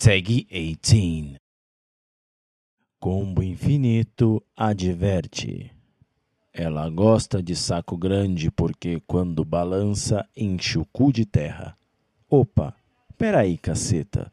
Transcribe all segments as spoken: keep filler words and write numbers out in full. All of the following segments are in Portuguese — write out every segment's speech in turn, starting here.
Segue dezoito. Combo Infinito adverte. Ela gosta de saco grande porque quando balança enche o cu de terra. Opa, peraí, caceta.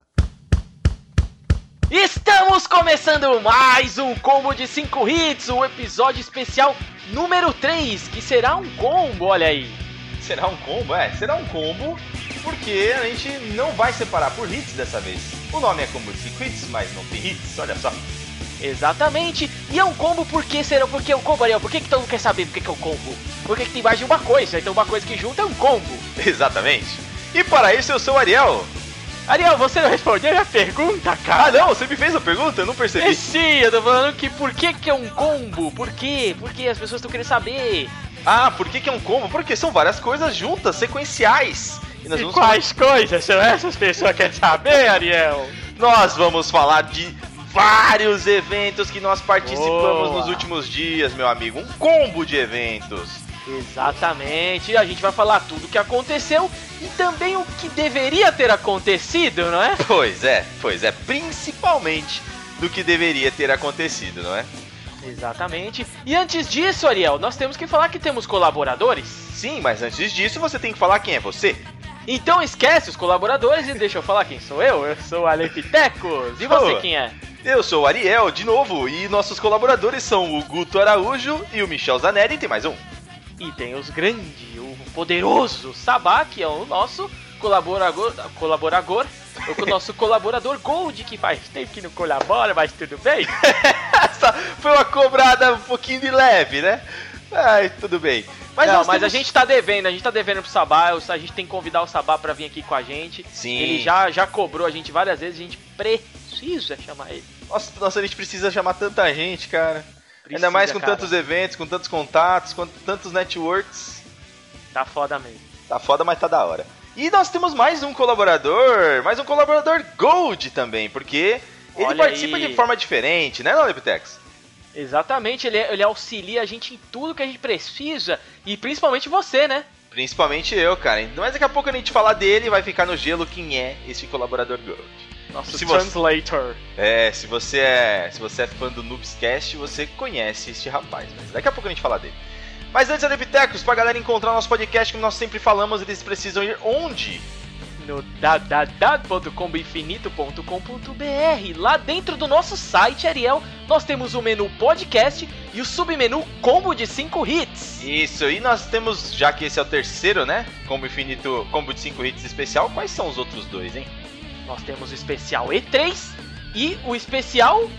Estamos começando mais um Combo de cinco hits, o episódio especial número três, que será um combo, olha aí. Será um combo? É, será um combo, porque a gente não vai separar por hits dessa vez. O nome é Combo de cinco hits, mas não tem hits, olha só. Exatamente, e é um combo porque será, porque é um combo, Ariel, por que que todo mundo quer saber por que que é um combo? Porque que tem mais de uma coisa, então uma coisa que junta é um combo. Exatamente, e para isso eu sou o Ariel. Ariel, você não respondeu a pergunta, cara? Ah não, você me fez a pergunta? Eu não percebi. É, sim, eu tô falando que por que que é um combo, por quê? Porque as pessoas estão querendo saber. Ah, por que que é um combo? Porque são várias coisas juntas, sequenciais. E, nós e vamos quais falar... coisas são essas pessoas querem saber, Ariel? Nós vamos falar de vários eventos que nós participamos Boa. nos últimos dias, meu amigo. Um combo de eventos. Exatamente. A gente vai falar tudo o que aconteceu e também o que deveria ter acontecido, não é? Pois é, pois é. Principalmente do que deveria ter acontecido, não é? Exatamente. E antes disso, Ariel, nós temos que falar que temos colaboradores. Sim, mas antes disso você tem que falar quem é você. Então esquece os colaboradores e deixa eu falar quem sou eu. Eu sou o Alepitecos. E você oh, quem é? Eu sou o Ariel, de novo. E nossos colaboradores são o Guto Araújo e o Michel Zanelli. E tem mais um. E tem os grandes, o poderoso Sabá, que é o nosso colaborador, colaborador o nosso colaborador Gold, que faz tempo que não colabora, mas tudo bem. Essa foi uma cobrada um pouquinho de leve, né? Ai, tudo bem. Mas, não, mas temos... a gente tá devendo, a gente tá devendo pro Sabá, a gente tem que convidar o Sabá pra vir aqui com a gente. Sim. Ele já, já cobrou a gente várias vezes, a gente precisa chamar ele. Nossa, nossa, a gente precisa chamar tanta gente, cara. Precisa, ainda mais com cara. tantos eventos, com tantos contatos, com tantos networks. Tá foda mesmo. Tá foda, mas tá da hora. E nós temos mais um colaborador, mais um colaborador Gold também, porque ele Olha participa aí. de forma diferente, né, Lepitex? Exatamente, ele, ele auxilia a gente em tudo que a gente precisa, e principalmente você, né? Principalmente eu, cara. Mas daqui a pouco a gente falar dele, vai ficar no gelo quem é esse colaborador Gold. Nosso se translator. Você, é, se você é, se você é fã do Noobscast, você conhece este rapaz, mas daqui a pouco a gente fala dele. Mas antes, Alepitecos, pra galera encontrar nosso podcast, como nós sempre falamos, eles precisam ir onde? No w w w ponto combo infinito ponto com ponto b r. Lá dentro do nosso site, Ariel, nós temos o menu podcast e o submenu Combo de cinco hits. Isso, e nós temos, já que esse é o terceiro, né? Combo Infinito, Combo de cinco hits especial, quais são os outros dois, hein? Nós temos o especial E três e o especial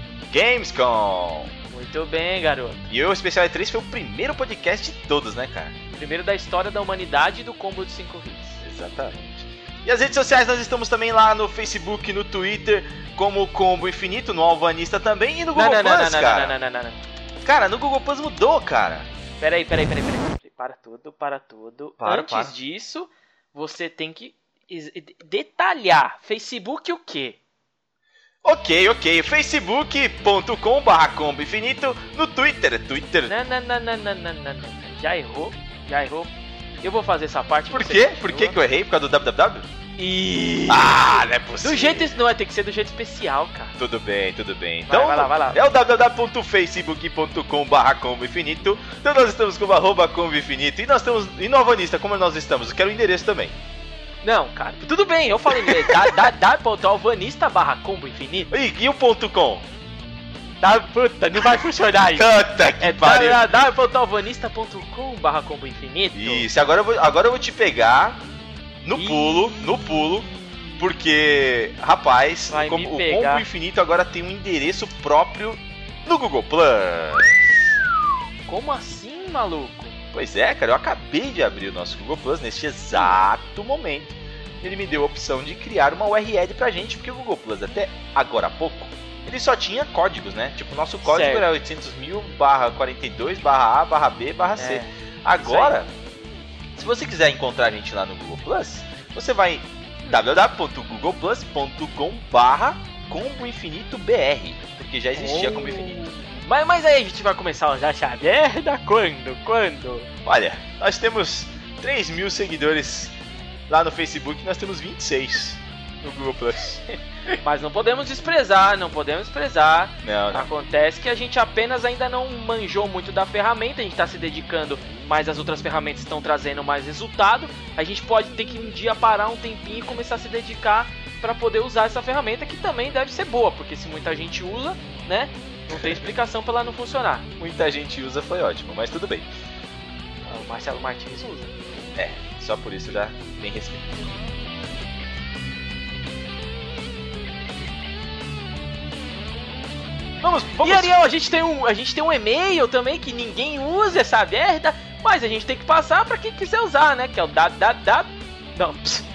Gamescom. Muito bem, garoto. E o especial E três foi o primeiro podcast de todos, né, cara? Primeiro da história da humanidade do Combo de cinco hits. Exatamente. E as redes sociais, nós estamos também lá no Facebook, no Twitter, como Combo Infinito, no Alvanista também, e no Google não, não, Plus, não, cara. Não, não, não, não, não. Cara, no Google Plus mudou, cara. Peraí, peraí, peraí, peraí. Para tudo, para tudo. Para, Antes para. disso, você tem que detalhar. Facebook o quê? Ok, ok. facebook.com barra Combo Infinito. No Twitter, Twitter. Não, não, não, não, não, não, não, não. Já errou, já errou. Eu vou fazer essa parte. Por quê? Por que que eu errei? Por causa do www? E... Ah, não é possível. Do jeito... Não, tem que ser do jeito especial, cara. Tudo bem, tudo bem. Então, vai, vai lá, vai lá. É o w w w ponto facebook ponto com barra Combo Infinito. Então nós estamos com arroba Combo Infinito. E nós estamos... E no Alvanista, como nós estamos? Eu quero o endereço também. Não, cara, tudo bem, eu falei w.alvanista barra Combo Infinito. E, e o ponto .com? Tá, puta, não vai funcionar isso. Puta que é pariu. w.alvanista ponto com barra Combo Infinito. Isso, agora eu vou, agora eu vou te pegar no e... pulo, no pulo, porque, rapaz, o, com, o Combo Infinito agora tem um endereço próprio no Google Plus. Como assim, maluco? Pois é, cara, eu acabei de abrir o nosso Google Plus neste exato momento. Ele me deu a opção de criar uma U R L pra gente, porque o Google Plus, até agora há pouco, ele só tinha códigos, né? Tipo, o nosso código certo. Era oitocentos mil barra quarenta e dois barra A barra B barra C. É, agora, se você quiser encontrar a gente lá no Google Plus, você vai em w w w ponto google plus ponto com barra Combo Infinito B R, porque já existia oh. Combo Infinito. Mas, mas aí a gente vai começar a usar essa merda quando? Quando? Olha, nós temos três mil seguidores lá no Facebook, nós temos vinte e seis. no Google Plus. Mas não podemos desprezar, não podemos desprezar. Não, não. Acontece que a gente apenas ainda não manjou muito da ferramenta, a gente está se dedicando, mas as outras ferramentas estão trazendo mais resultado. A gente pode ter que um dia parar um tempinho e começar a se dedicar para poder usar essa ferramenta, que também deve ser boa, porque se muita gente usa, né, não tem explicação para ela não funcionar. Muita gente usa, foi ótimo, mas tudo bem. O Marcelo Martins usa. É, só por isso já tem respeito. Vamos, vamos. E Ariel, a gente tem um, a gente tem um e-mail também que ninguém usa essa merda, mas a gente tem que passar para quem quiser usar, né? Que é o www. Não.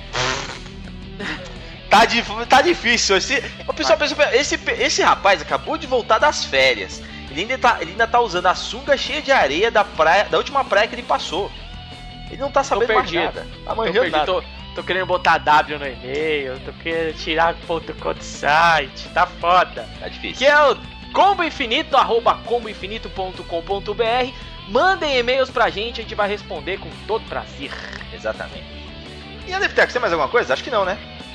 Tá, di, tá difícil. Esse, o pessoal, pessoal, esse, esse rapaz acabou de voltar das férias. Ele ainda, tá, ele ainda tá usando a sunga cheia de areia da praia, da última praia que ele passou. Ele não tá sabendo mais nada. Tá manjando nada. Tô, tô querendo botar W no e-mail, tô querendo tirar ponto com do site, tá foda. Tá difícil. Que é o combo infinito, arroba combo infinito ponto com ponto b r. Mandem e-mails pra gente, a gente vai responder com todo prazer. Exatamente. E a Deftex, tem mais alguma coisa? Acho que não, né?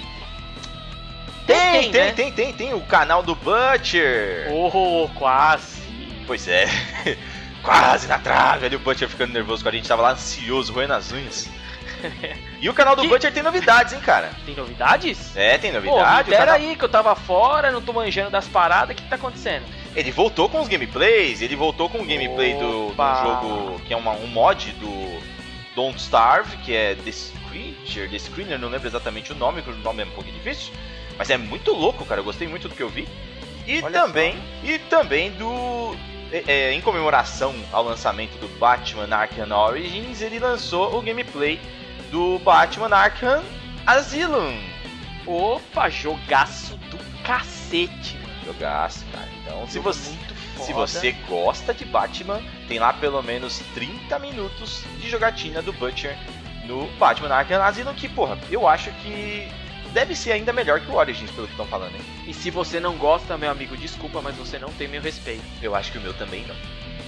Tem, Tem, tem, né? tem, tem, tem o canal do Butcher. Oh, quase. Pois é. Quase na trave ali, o Butcher ficando nervoso com a gente, tava lá ansioso, roendo as unhas. E o canal do Que- Butcher tem novidades, hein, cara? Tem novidades? É, tem Pô, me novidade. o dera canal- aí que eu tava fora, não tô manjando das paradas, o que, que tá acontecendo? Ele voltou com os gameplays, ele voltou com o gameplay do, do Opa. jogo, que é uma, um mod do Don't Starve, que é The Screecher, The Screener, não lembro exatamente o nome, porque o nome é um pouquinho difícil. Mas é muito louco, cara, eu gostei muito do que eu vi. E Olha também, e também do... é, é, em comemoração ao lançamento do Batman Arkham Origins, ele lançou o gameplay do Batman Arkham Asylum. Opa, jogaço do cacete, mano. Jogaço, cara. Então, se Jogo você... muito Se foda. você gosta de Batman, tem lá pelo menos trinta minutos de jogatina do Butcher no Batman Arkham Asylum, que, porra, eu acho que deve ser ainda melhor que o Origins, pelo que estão falando, hein? E se você não gosta, meu amigo, desculpa, mas você não tem meu respeito. Eu acho que o meu também não.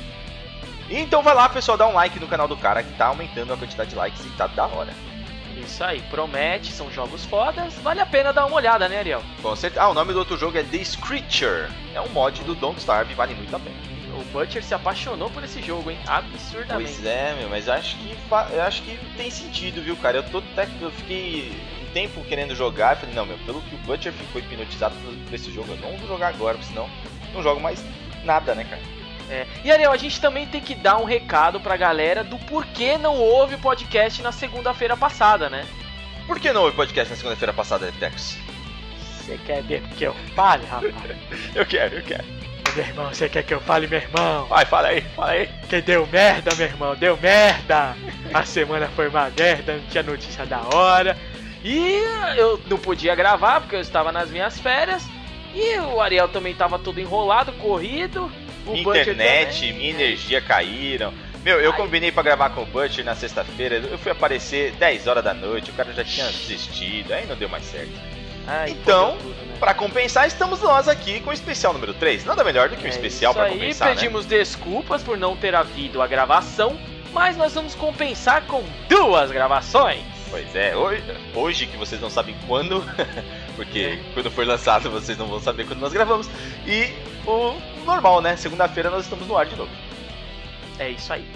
Então vai lá, pessoal, dá um like no canal do cara, que tá aumentando a quantidade de likes e tá da hora. Isso aí, promete, são jogos fodas, vale a pena dar uma olhada, né, Ariel? Com certeza. Ah, o nome do outro jogo é The Screecher. É um mod do Don't Starve, vale muito a pena. O Butcher se apaixonou por esse jogo, hein? Absurdamente. Pois é, meu, mas eu acho que fa- eu acho que tem sentido, viu, cara? Eu tô até eu fiquei um tempo querendo jogar, eu falei, não, meu, pelo que o Butcher ficou hipnotizado por, por esse jogo, eu não vou jogar agora, porque senão não jogo mais nada, né, cara? É. E Ariel, a gente também tem que dar um recado pra galera do porquê não houve podcast na segunda-feira passada, né? Por que não houve podcast na segunda-feira passada, Tex? Você quer mesmo que eu fale, rapaz? Eu quero, eu quero. Meu irmão, você quer que eu fale, meu irmão? Vai, fala aí, fala aí. Que deu merda, meu irmão, deu merda. A semana foi uma merda, não tinha notícia da hora. E eu não podia gravar porque eu estava nas minhas férias. E o Ariel também estava todo enrolado, corrido. O Minha Butcher internet, também. minha energia caíram. Meu, eu Ai. combinei pra gravar com o Butcher na sexta-feira, eu fui aparecer dez horas da noite, o cara já tinha desistido, aí não deu mais certo. Ai, Então, fodeu tudo, né? Pra compensar, estamos nós aqui com o especial número três. Nada melhor do que um É especial isso pra aí, compensar, né? pedimos desculpas por não ter havido a gravação, mas nós vamos compensar com duas gravações. Pois é, hoje, hoje que vocês não sabem quando, porque quando for lançado vocês não vão saber quando nós gravamos. E o normal, né? Segunda-feira nós estamos no ar de novo. É isso aí.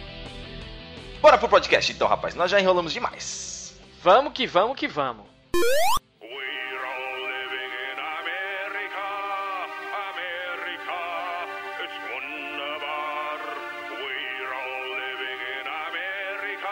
Bora pro podcast então, rapaz. Nós já enrolamos demais. Vamos que vamos que vamos. We're all living in America, America, it's wunderbar. We're all living in America,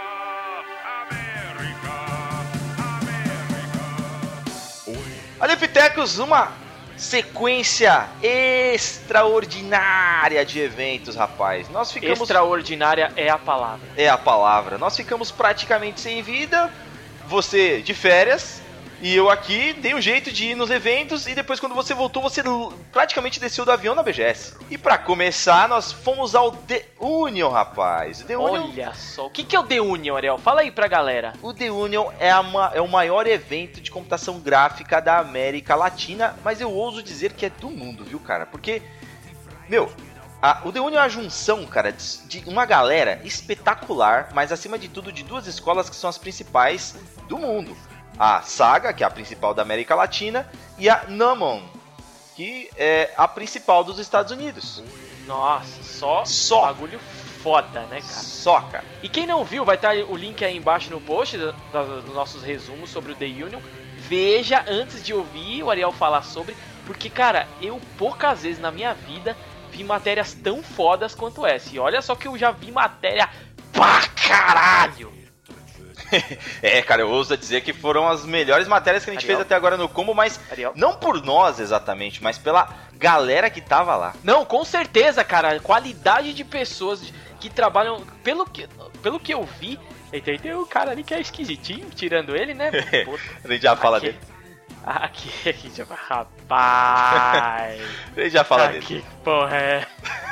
America, America. Alefitecos, uma sequência extraordinária de eventos, rapaz. Nós ficamos... Extraordinária é a palavra. É a palavra. Nós ficamos praticamente sem vida, você de férias, e eu aqui dei um jeito de ir nos eventos, e depois quando você voltou, você l- praticamente desceu do avião na B G S. E pra começar, nós fomos ao The Union, rapaz. The Union, Olha só, o que, que é o The Union, Ariel? Fala aí pra galera. o The Union é, a ma- é o maior evento de computação gráfica da América Latina, mas eu ouso dizer que é do mundo, viu, cara? Porque, meu... A, o The Union é a junção, cara, de, de uma galera espetacular, mas acima de tudo de duas escolas que são as principais do mundo. a Saga, que é a principal da América Latina, e a Namon, que é a principal dos Estados Unidos. Nossa, só, Só. bagulho foda, né, cara? Só, cara. E quem não viu, vai estar o link aí embaixo no post do- do- dos nossos resumos sobre o The Union. Veja antes de ouvir o Ariel falar sobre, porque, cara, eu poucas vezes na minha vida vi matérias tão fodas quanto essa. E olha só que eu já vi matéria pra caralho. É, cara, eu ouso dizer que foram as melhores matérias que a gente Ariel? fez até agora no Combo, mas Ariel? não por nós exatamente, mas pela galera que tava lá. Não, com certeza, cara. Qualidade de pessoas que trabalham. Pelo que, pelo que eu vi. Eita, tem um cara ali que é esquisitinho, tirando ele, né? Puta, A gente já fala aqui, dele. Aqui, aqui, já rapaz. A gente já fala ah, dele. que porra é?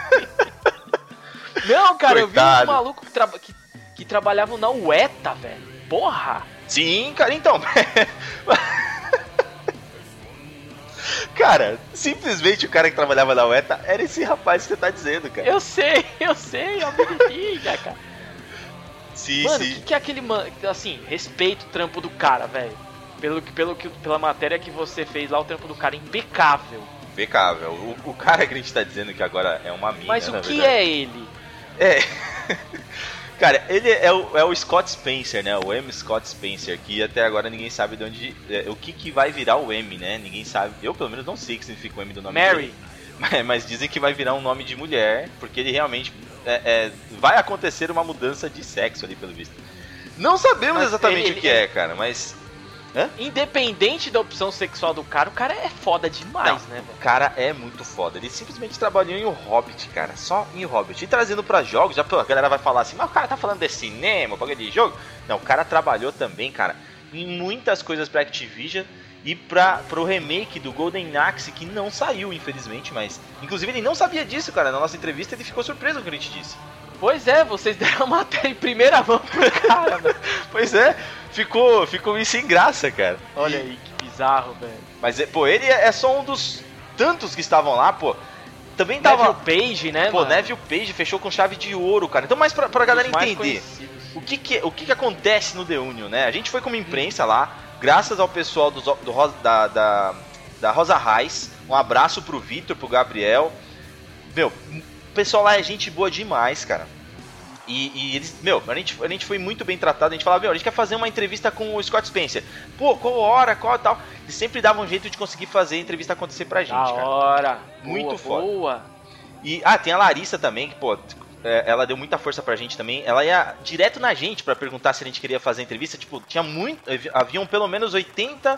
Não, cara, Coitado. eu vi um maluco que, traba- que, que trabalhava na U E T A, velho. Porra! Sim, cara, então. Cara, simplesmente o cara que trabalhava na U E T A era esse rapaz que você tá dizendo, cara. Eu sei, eu sei, é o bonitinho, cara. Sim, Mano, o sim. que, que é aquele mano. Assim, respeito o trampo do cara, velho. Pelo, que- pelo, que- pela matéria que você fez lá, o trampo do cara é impecável. Impecável. O, o cara que a gente tá dizendo que agora é uma mina, Mas o na que verdade. é ele? É. Cara, ele é o, é o Scott Spencer, né? O M. Scott Spencer, que até agora ninguém sabe de onde. É, o que, que vai virar o M, né? Ninguém sabe. Eu, pelo menos, não sei o que significa o M do nome Mary. dele. Mas, mas dizem que vai virar um nome de mulher, porque ele realmente. É, é, vai acontecer uma mudança de sexo ali, pelo visto. Não sabemos Mas exatamente ele- o que ele- é, cara, mas. Independente da opção sexual do cara, o cara é foda demais, né, velho? O cara é muito foda. Ele simplesmente trabalhou em O Hobbit, cara. Só em O Hobbit. E trazendo pra jogos, já pô, a galera vai falar assim, mas o cara tá falando de cinema, bagulho de jogo? Não, o cara trabalhou também, cara, em muitas coisas pra Activision e pra, pro remake do Golden Axe, que não saiu, infelizmente, mas... Inclusive ele não sabia disso, cara. Na nossa entrevista ele ficou surpreso com o que a gente disse. Pois é, vocês deram a matéria em primeira mão pro cara, velho. Pois é, ficou, ficou isso sem graça, cara. Olha E- aí, que bizarro, velho. Mas, é, pô, ele é só um dos tantos que estavam lá, pô. Também tava... Neville Page, né, Pô, mano? Neville Page fechou com chave de ouro, cara. Então, mais pra, pra galera Os mais entender, conhecidos. o que que, o que que acontece no The Union, né? A gente foi como imprensa lá, graças ao pessoal do, do, Ro- da, da, da Rosa Reis. Um abraço pro Vitor, pro Gabriel. Meu, o pessoal lá é gente boa demais, cara. E, e eles, meu, a gente, a gente foi muito bem tratado. A gente falava, meu, a gente quer fazer uma entrevista com o Scott Spencer. Pô, qual hora, qual tal? Eles sempre davam um jeito de conseguir fazer a entrevista acontecer pra gente, Da cara. hora. Muito boa, foda. Boa. E, ah, tem a Larissa também, que, pô, é, ela deu muita força pra gente também. Ela ia direto na gente pra perguntar se a gente queria fazer a entrevista. Tipo, tinha muito. Haviam pelo menos oitenta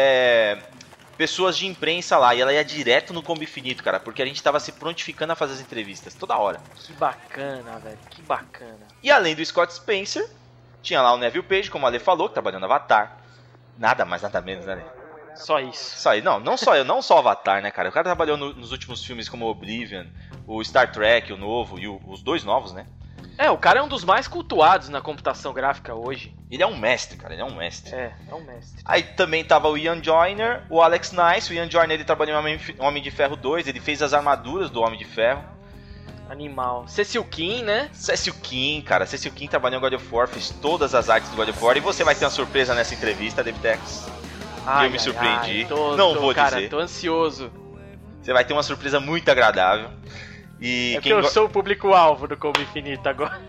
é, pessoas de imprensa lá. E ela ia direto no Combo Infinito, cara, porque a gente tava se prontificando a fazer as entrevistas toda hora. Que bacana, velho. Que bacana. E além do Scott Spencer, tinha lá o Neville Page, como a Ale falou, que trabalhou no Avatar. Nada mais, nada menos, né, Ale? Só isso. Isso aí, não, não só eu, não só o Avatar, né, cara? O cara trabalhou no- nos últimos filmes como Oblivion, o Star Trek, o novo, e o- os dois novos, né? É, o cara é um dos mais cultuados na computação gráfica hoje. Ele é um mestre, cara, ele é um mestre. É, é um mestre. Aí também tava o Ian Joyner, o Alex Nice. O Ian Joyner, ele trabalhou em Homem, Homem de Ferro dois, ele fez as armaduras do Homem de Ferro. Animal. Cecil Kim, né? Cecil Kim, cara, Cecil Kim trabalhou em God of War, fez todas as artes do God of War. E você vai ter uma surpresa nessa entrevista, Devtex. Ai, me ai, surpreendi. ai, tô- Não tô, vou cara, dizer. tô ansioso. Você vai ter uma surpresa muito agradável. E É porque quem eu go- sou o público-alvo do Combo Infinito agora.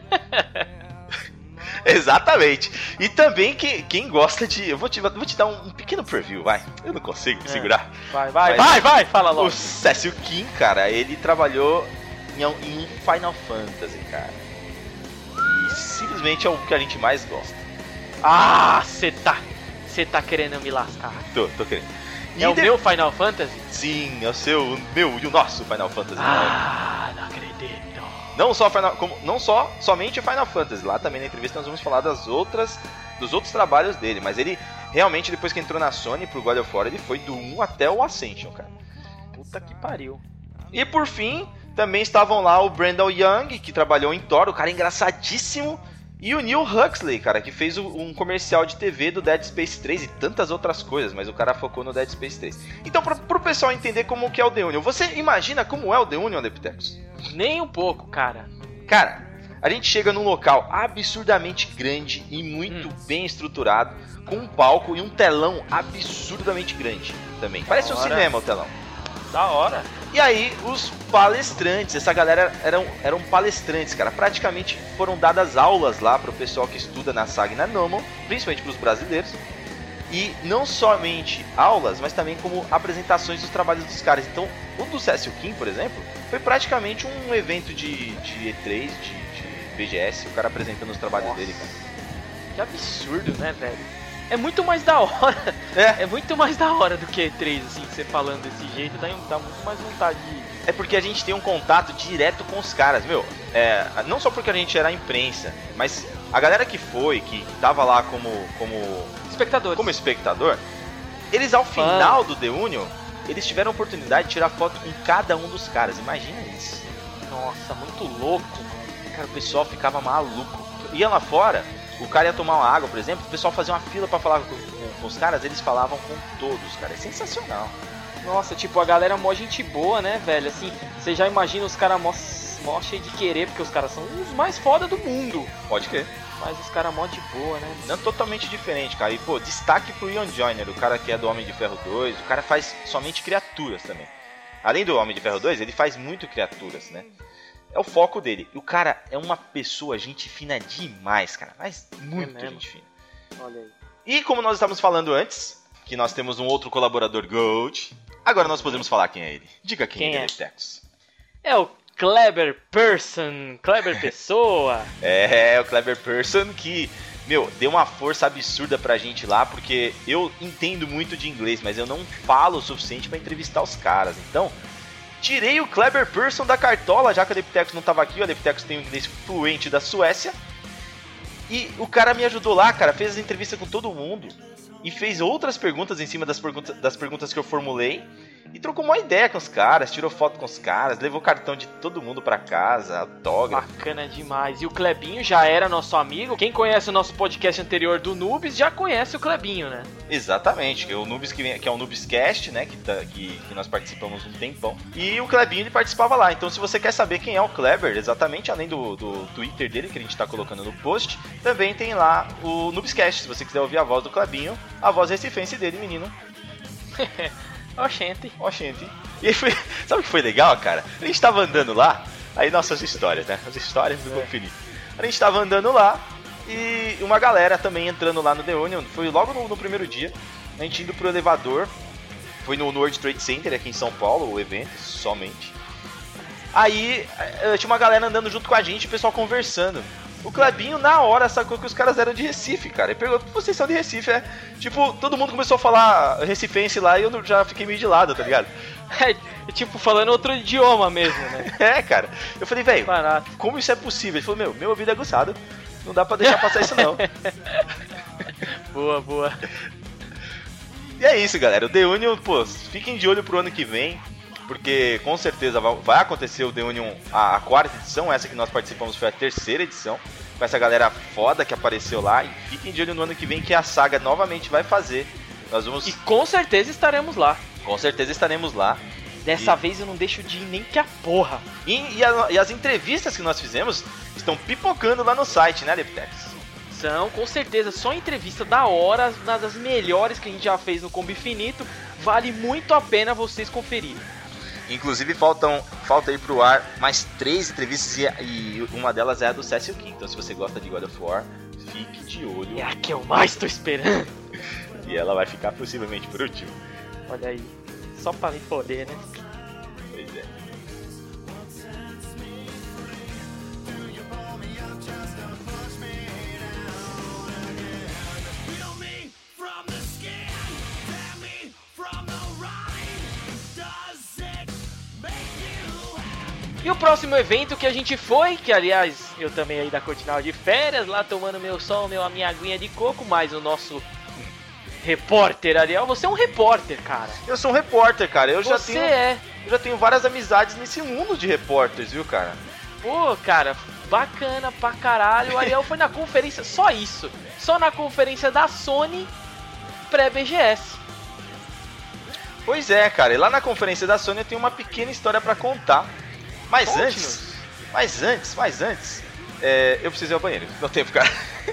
Exatamente. E também que, quem gosta de... Eu vou te, vou te dar um, um pequeno preview, vai. Eu não consigo me É. segurar. Vai, vai, Mas- vai, vai, fala O logo. Cecil Kim, cara, ele trabalhou em, em Final Fantasy, cara. E simplesmente é o que a gente mais gosta. Ah, você tá. Você tá querendo me lascar. Tô, tô querendo. E É o de- meu Final Fantasy? Sim, é o seu, o meu e o nosso Final Fantasy. né? Ah, não acredito. Não só Final, como, não só somente o Final Fantasy. Lá também na entrevista nós vamos falar das outras, dos outros trabalhos dele. Mas ele realmente, depois que entrou na Sony pro God of War, ele foi do um até o Ascension, cara. Puta que pariu. E por fim, também estavam lá o Brandon Young, que trabalhou em Thor, o cara engraçadíssimo. E o Neil Huxley, cara, que fez o- um comercial de T V do Dead Space três e tantas outras coisas, mas o cara focou no Dead Space três. Então, pra, pro pessoal entender como que é o The Union, você imagina como é o The Union, Deptex? Nem um pouco, cara. Cara, A gente chega num local absurdamente grande e muito hum. bem estruturado, com um palco e um telão absurdamente grande também. Parece um cinema o telão. Da hora. E aí, os palestrantes, essa galera eram, eram palestrantes, cara. Praticamente foram dadas aulas lá pro pessoal que estuda na saga e na Nomon, principalmente pros brasileiros. E não somente aulas, mas também como apresentações dos trabalhos dos caras. Então, o do Cecil Kim, por exemplo, foi praticamente um evento de, de E três, de, de B G S, o cara apresentando os trabalhos Nossa. dele, cara. Que absurdo, né, velho? É muito mais da hora. É. É muito mais da hora do que E três, assim, você falando desse jeito, dá, dá muito mais vontade de... É porque a gente tem um contato direto com os caras, meu. É, não só porque a gente era a imprensa, mas a galera que foi, que tava lá como... como espectadores. Como espectador, eles ao final do The Union, eles tiveram a oportunidade de tirar foto com cada um dos caras. Imagina isso. Nossa, muito louco. Cara, o pessoal ficava maluco. Ia lá fora, o cara ia tomar uma água, por exemplo, o pessoal fazia uma fila pra falar com, com, com os caras, eles falavam com todos, cara. É sensacional. Nossa, tipo, a galera mó gente boa, né, velho? Assim, você já imagina os caras mó, mó cheio de querer, porque os caras são os mais foda do mundo. Pode crer. Mas os caras mó de boa, né? Não, totalmente diferente, cara. E, pô, destaque pro Ian Joyner, o cara que é do Homem de Ferro dois. O cara faz somente criaturas também. Além do Homem de Ferro dois, ele faz muito criaturas, né? É o foco dele. E o cara é uma pessoa, gente fina demais, cara. Mas muito é gente fina. Olha aí. E como nós estávamos falando antes, que nós temos um outro colaborador Gold, agora nós podemos falar quem é ele. Diga quem, quem é ele, Tecos. É o Kleber Person, Kleber Pessoa. É, o Kleber Person que, meu, deu uma força absurda pra gente lá, porque eu entendo muito de inglês, mas eu não falo o suficiente pra entrevistar os caras. Então, tirei o Kleber Person da cartola, já que o Leptecos não tava aqui, o Leptecos tem um inglês fluente da Suécia. E o cara me ajudou lá, cara, fez as entrevistas com todo mundo e fez outras perguntas em cima das, pergunta, das perguntas que eu formulei. E trocou uma ideia com os caras, tirou foto com os caras, levou cartão de todo mundo pra casa, autógrafo. Bacana demais. E o Clebinho já era nosso amigo. Quem conhece o nosso podcast anterior do Noobs já conhece o Clebinho, né? Exatamente, que é o Noobs que, vem, que é o Noobscast, né? Que, tá, que, que nós participamos um tempão. E o Clebinho ele participava lá. Então, se você quer saber quem é o Kleber, exatamente, além do, do Twitter dele, que a gente tá colocando no post, também tem lá o Noobscast. Se você quiser ouvir a voz do Clebinho, a voz recifense dele, menino. Oxente. Oxente. E aí foi... Sabe o que foi legal, cara? A gente tava andando lá, aí nossas histórias, né? As histórias do Confini. A gente tava andando lá e uma galera também entrando lá no The Union. Foi logo no, no primeiro dia, a gente indo pro elevador. Foi no, no World Trade Center aqui em São Paulo, o evento, somente. Aí tinha uma galera andando junto com a gente, o pessoal conversando. O Clebinho, na hora, sacou que os caras eram de Recife, cara. Ele perguntou, vocês são de Recife, é? Tipo, todo mundo começou a falar recifense lá e eu já fiquei meio de lado, tá ligado? É, tipo, falando outro idioma mesmo, né? É, cara. Eu falei, velho, como isso é possível? Ele falou, meu, meu ouvido é aguçado, não dá pra deixar passar isso não. Boa, boa. E é isso, galera. O The Union, pô, fiquem de olho pro ano que vem. Porque com certeza vai acontecer o The Union, a, a quarta edição, essa que nós participamos foi a terceira edição, com essa galera foda que apareceu lá. E fiquem de olho no ano que vem que a saga novamente vai fazer. Nós vamos... E com certeza estaremos lá. Com certeza estaremos lá. Dessa e... vez eu não deixo de ir nem que a porra. E, e, a, e as entrevistas que nós fizemos estão pipocando lá no site, né, Leptex? São, com certeza, só entrevista da hora, uma das melhores que a gente já fez no Combo Infinito. Vale muito a pena vocês conferirem. Inclusive faltam, falta aí pro ar mais três entrevistas e, e uma delas é a do Cecil King. Então se você gosta de God of War, fique de olho. É a que eu mais tô esperando. E ela vai ficar possivelmente por último. Olha aí, só pra me poder, né? Pois é. E o próximo evento que a gente foi, que aliás eu também aí da Continental de férias, lá tomando meu sol, meu, a minha aguinha de coco, mas o nosso repórter Ariel, você é um repórter, cara. Eu sou um repórter, cara. Eu você já tenho, é. Eu já tenho várias amizades nesse mundo de repórteres, viu, cara? Pô, cara, bacana pra caralho. O Ariel foi na conferência, só isso. Só na conferência da Sony pré-B G S. Pois é, cara. E lá na conferência da Sony eu tenho uma pequena história pra contar. Mas Conte-nos. antes, mas antes, mas antes, É, eu preciso ir ao banheiro, não tempo, cara.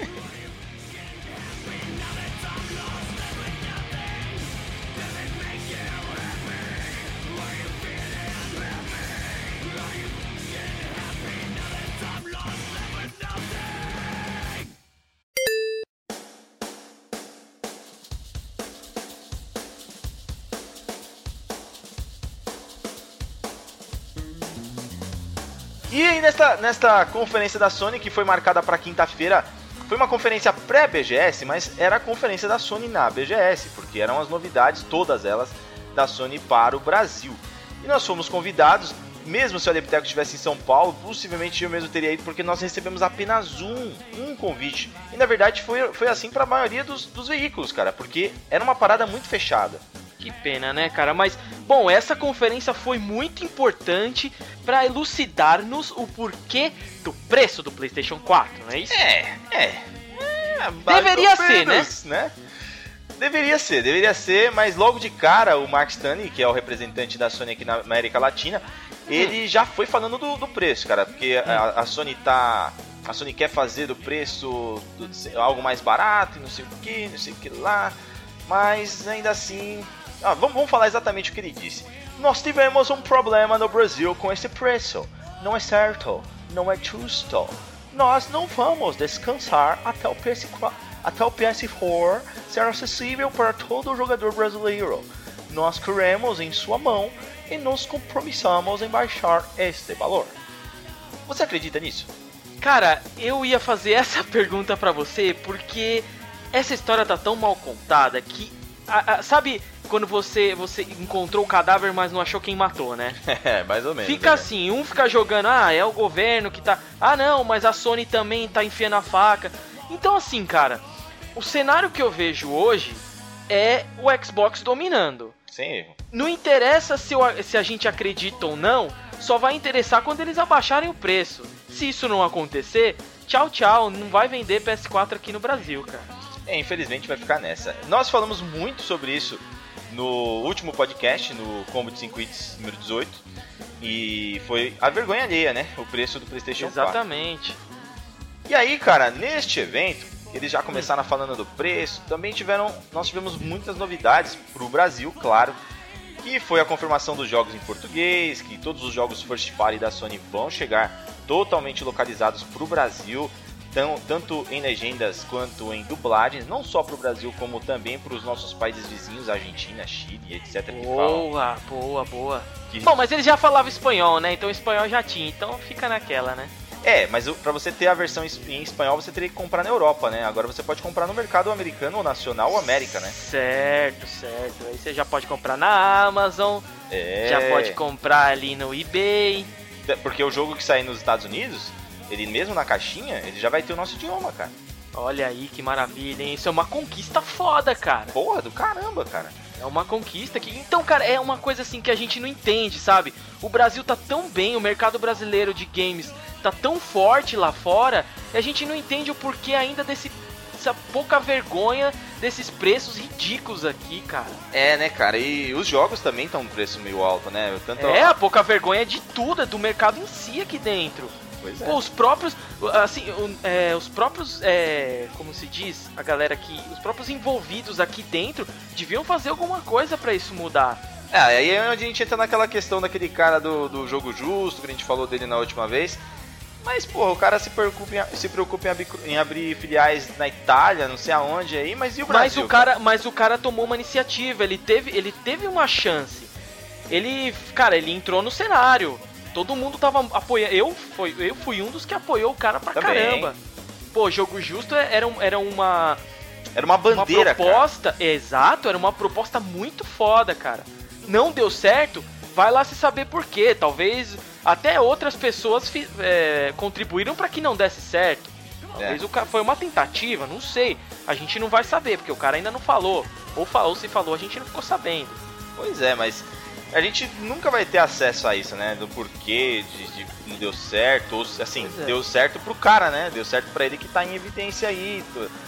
E aí, nesta, nesta conferência da Sony, que foi marcada para quinta-feira, foi uma conferência pré-B G S, mas era a conferência da Sony na B G S, porque eram as novidades, todas elas, da Sony para o Brasil. E nós fomos convidados, mesmo se o Adepteco estivesse em São Paulo, possivelmente eu mesmo teria ido, porque nós recebemos apenas um, um convite. E na verdade foi, foi assim para a maioria dos, dos veículos, cara, porque era uma parada muito fechada. Que pena, né, cara? Mas, bom, essa conferência foi muito importante para elucidar-nos o porquê do preço do PlayStation quatro, não é isso? É, é. é deveria ser, menos, né? né? Deveria ser, deveria ser, mas logo de cara o Mark Stanley, que é o representante da Sony aqui na América Latina, hum. ele já foi falando do, do preço, cara, porque hum. a, a Sony tá... A Sony quer fazer do preço do, algo mais barato e não sei o que, não sei o que lá, mas ainda assim... Ah, vamos, vamos falar exatamente o que ele disse. Nós tivemos um problema no Brasil com esse preço. Não é certo, não é justo. Nós não vamos descansar até o P S quatro, até o P S quatro ser acessível para todo jogador brasileiro. Nós queremos em sua mão e nos compromissamos em baixar este valor. Você acredita nisso? Cara, eu ia fazer essa pergunta pra você porque essa história tá tão mal contada que, a, a, sabe... Quando você, você encontrou o cadáver, mas não achou quem matou, né? É, mais ou menos. Fica né? assim, um fica jogando, ah, é o governo que tá... Ah, não, mas a Sony também tá enfiando a faca. Então, assim, cara, o cenário que eu vejo hoje é o Xbox dominando. Sem erro. Não interessa se, eu, se a gente acredita ou não, só vai interessar quando eles abaixarem o preço. Se isso não acontecer, tchau, tchau, não vai vender P S quatro aqui no Brasil, cara. É, infelizmente vai ficar nessa. Nós falamos muito sobre isso no último podcast, no Combo de cinco hits número dezoito, e foi a vergonha alheia, né? O preço do PlayStation Exatamente. quatro. E aí, cara, neste evento, eles já começaram falando do preço, também tiveram, nós tivemos muitas novidades pro Brasil, claro, que foi a confirmação dos jogos em português, que todos os jogos First Party da Sony vão chegar totalmente localizados pro Brasil, tanto em legendas quanto em dublagens, não só para o Brasil, como também para os nossos países vizinhos, Argentina, Chile, etcétera. Boa, boa, boa. Que... Bom, mas ele já falava espanhol, né? Então o espanhol já tinha, então fica naquela, né? É, mas para você ter a versão em espanhol, você teria que comprar na Europa, né? Agora você pode comprar no mercado americano ou nacional ou América, né? Certo, certo. Aí você já pode comprar na Amazon, é... já pode comprar ali no eBay. Porque o jogo que sai nos Estados Unidos... Ele mesmo na caixinha, ele já vai ter o nosso idioma, cara. Olha aí que maravilha, hein? Isso é uma conquista foda, cara. Porra, do caramba, cara. É uma conquista que... Então, cara, é uma coisa assim que a gente não entende, sabe? O Brasil tá tão bem, o mercado brasileiro de games tá tão forte lá fora, e a gente não entende o porquê ainda desse... essa pouca vergonha desses preços ridículos aqui, cara. É, né, cara? E os jogos também estão um preço meio alto, né? Tanto é, a pouca vergonha de tudo, é do mercado em si aqui dentro. Pois é. Pô, os próprios, assim, é, os próprios, é, como se diz, a galera que, os próprios envolvidos aqui dentro deviam fazer alguma coisa pra isso mudar. É, aí é onde a gente entra naquela questão daquele cara do, do jogo justo, que a gente falou dele na última vez. Mas, pô, o cara se preocupa, em, se preocupa em, abrir, em abrir filiais na Itália, não sei aonde aí, mas e o Brasil? Mas o cara, mas o cara tomou uma iniciativa, ele teve, ele teve uma chance. Ele, cara, ele entrou no cenário. Todo mundo tava apoiando. Eu, foi, eu fui um dos que apoiou o cara pra Também. caramba. Pô, Jogo Justo era, era uma. Era uma bandeira, uma proposta, cara. Exato, era uma proposta muito foda, cara. Não deu certo, vai lá se saber por quê. Talvez até outras pessoas é, contribuíram pra que não desse certo. Talvez é. o cara, foi uma tentativa, não sei. A gente não vai saber, porque o cara ainda não falou. Ou falou, se falou, a gente não ficou sabendo. Pois é, mas. A gente nunca vai ter acesso a isso, né? Do porquê de, de não deu certo, ou assim, é. deu certo pro cara, né? Deu certo pra ele que tá em evidência aí,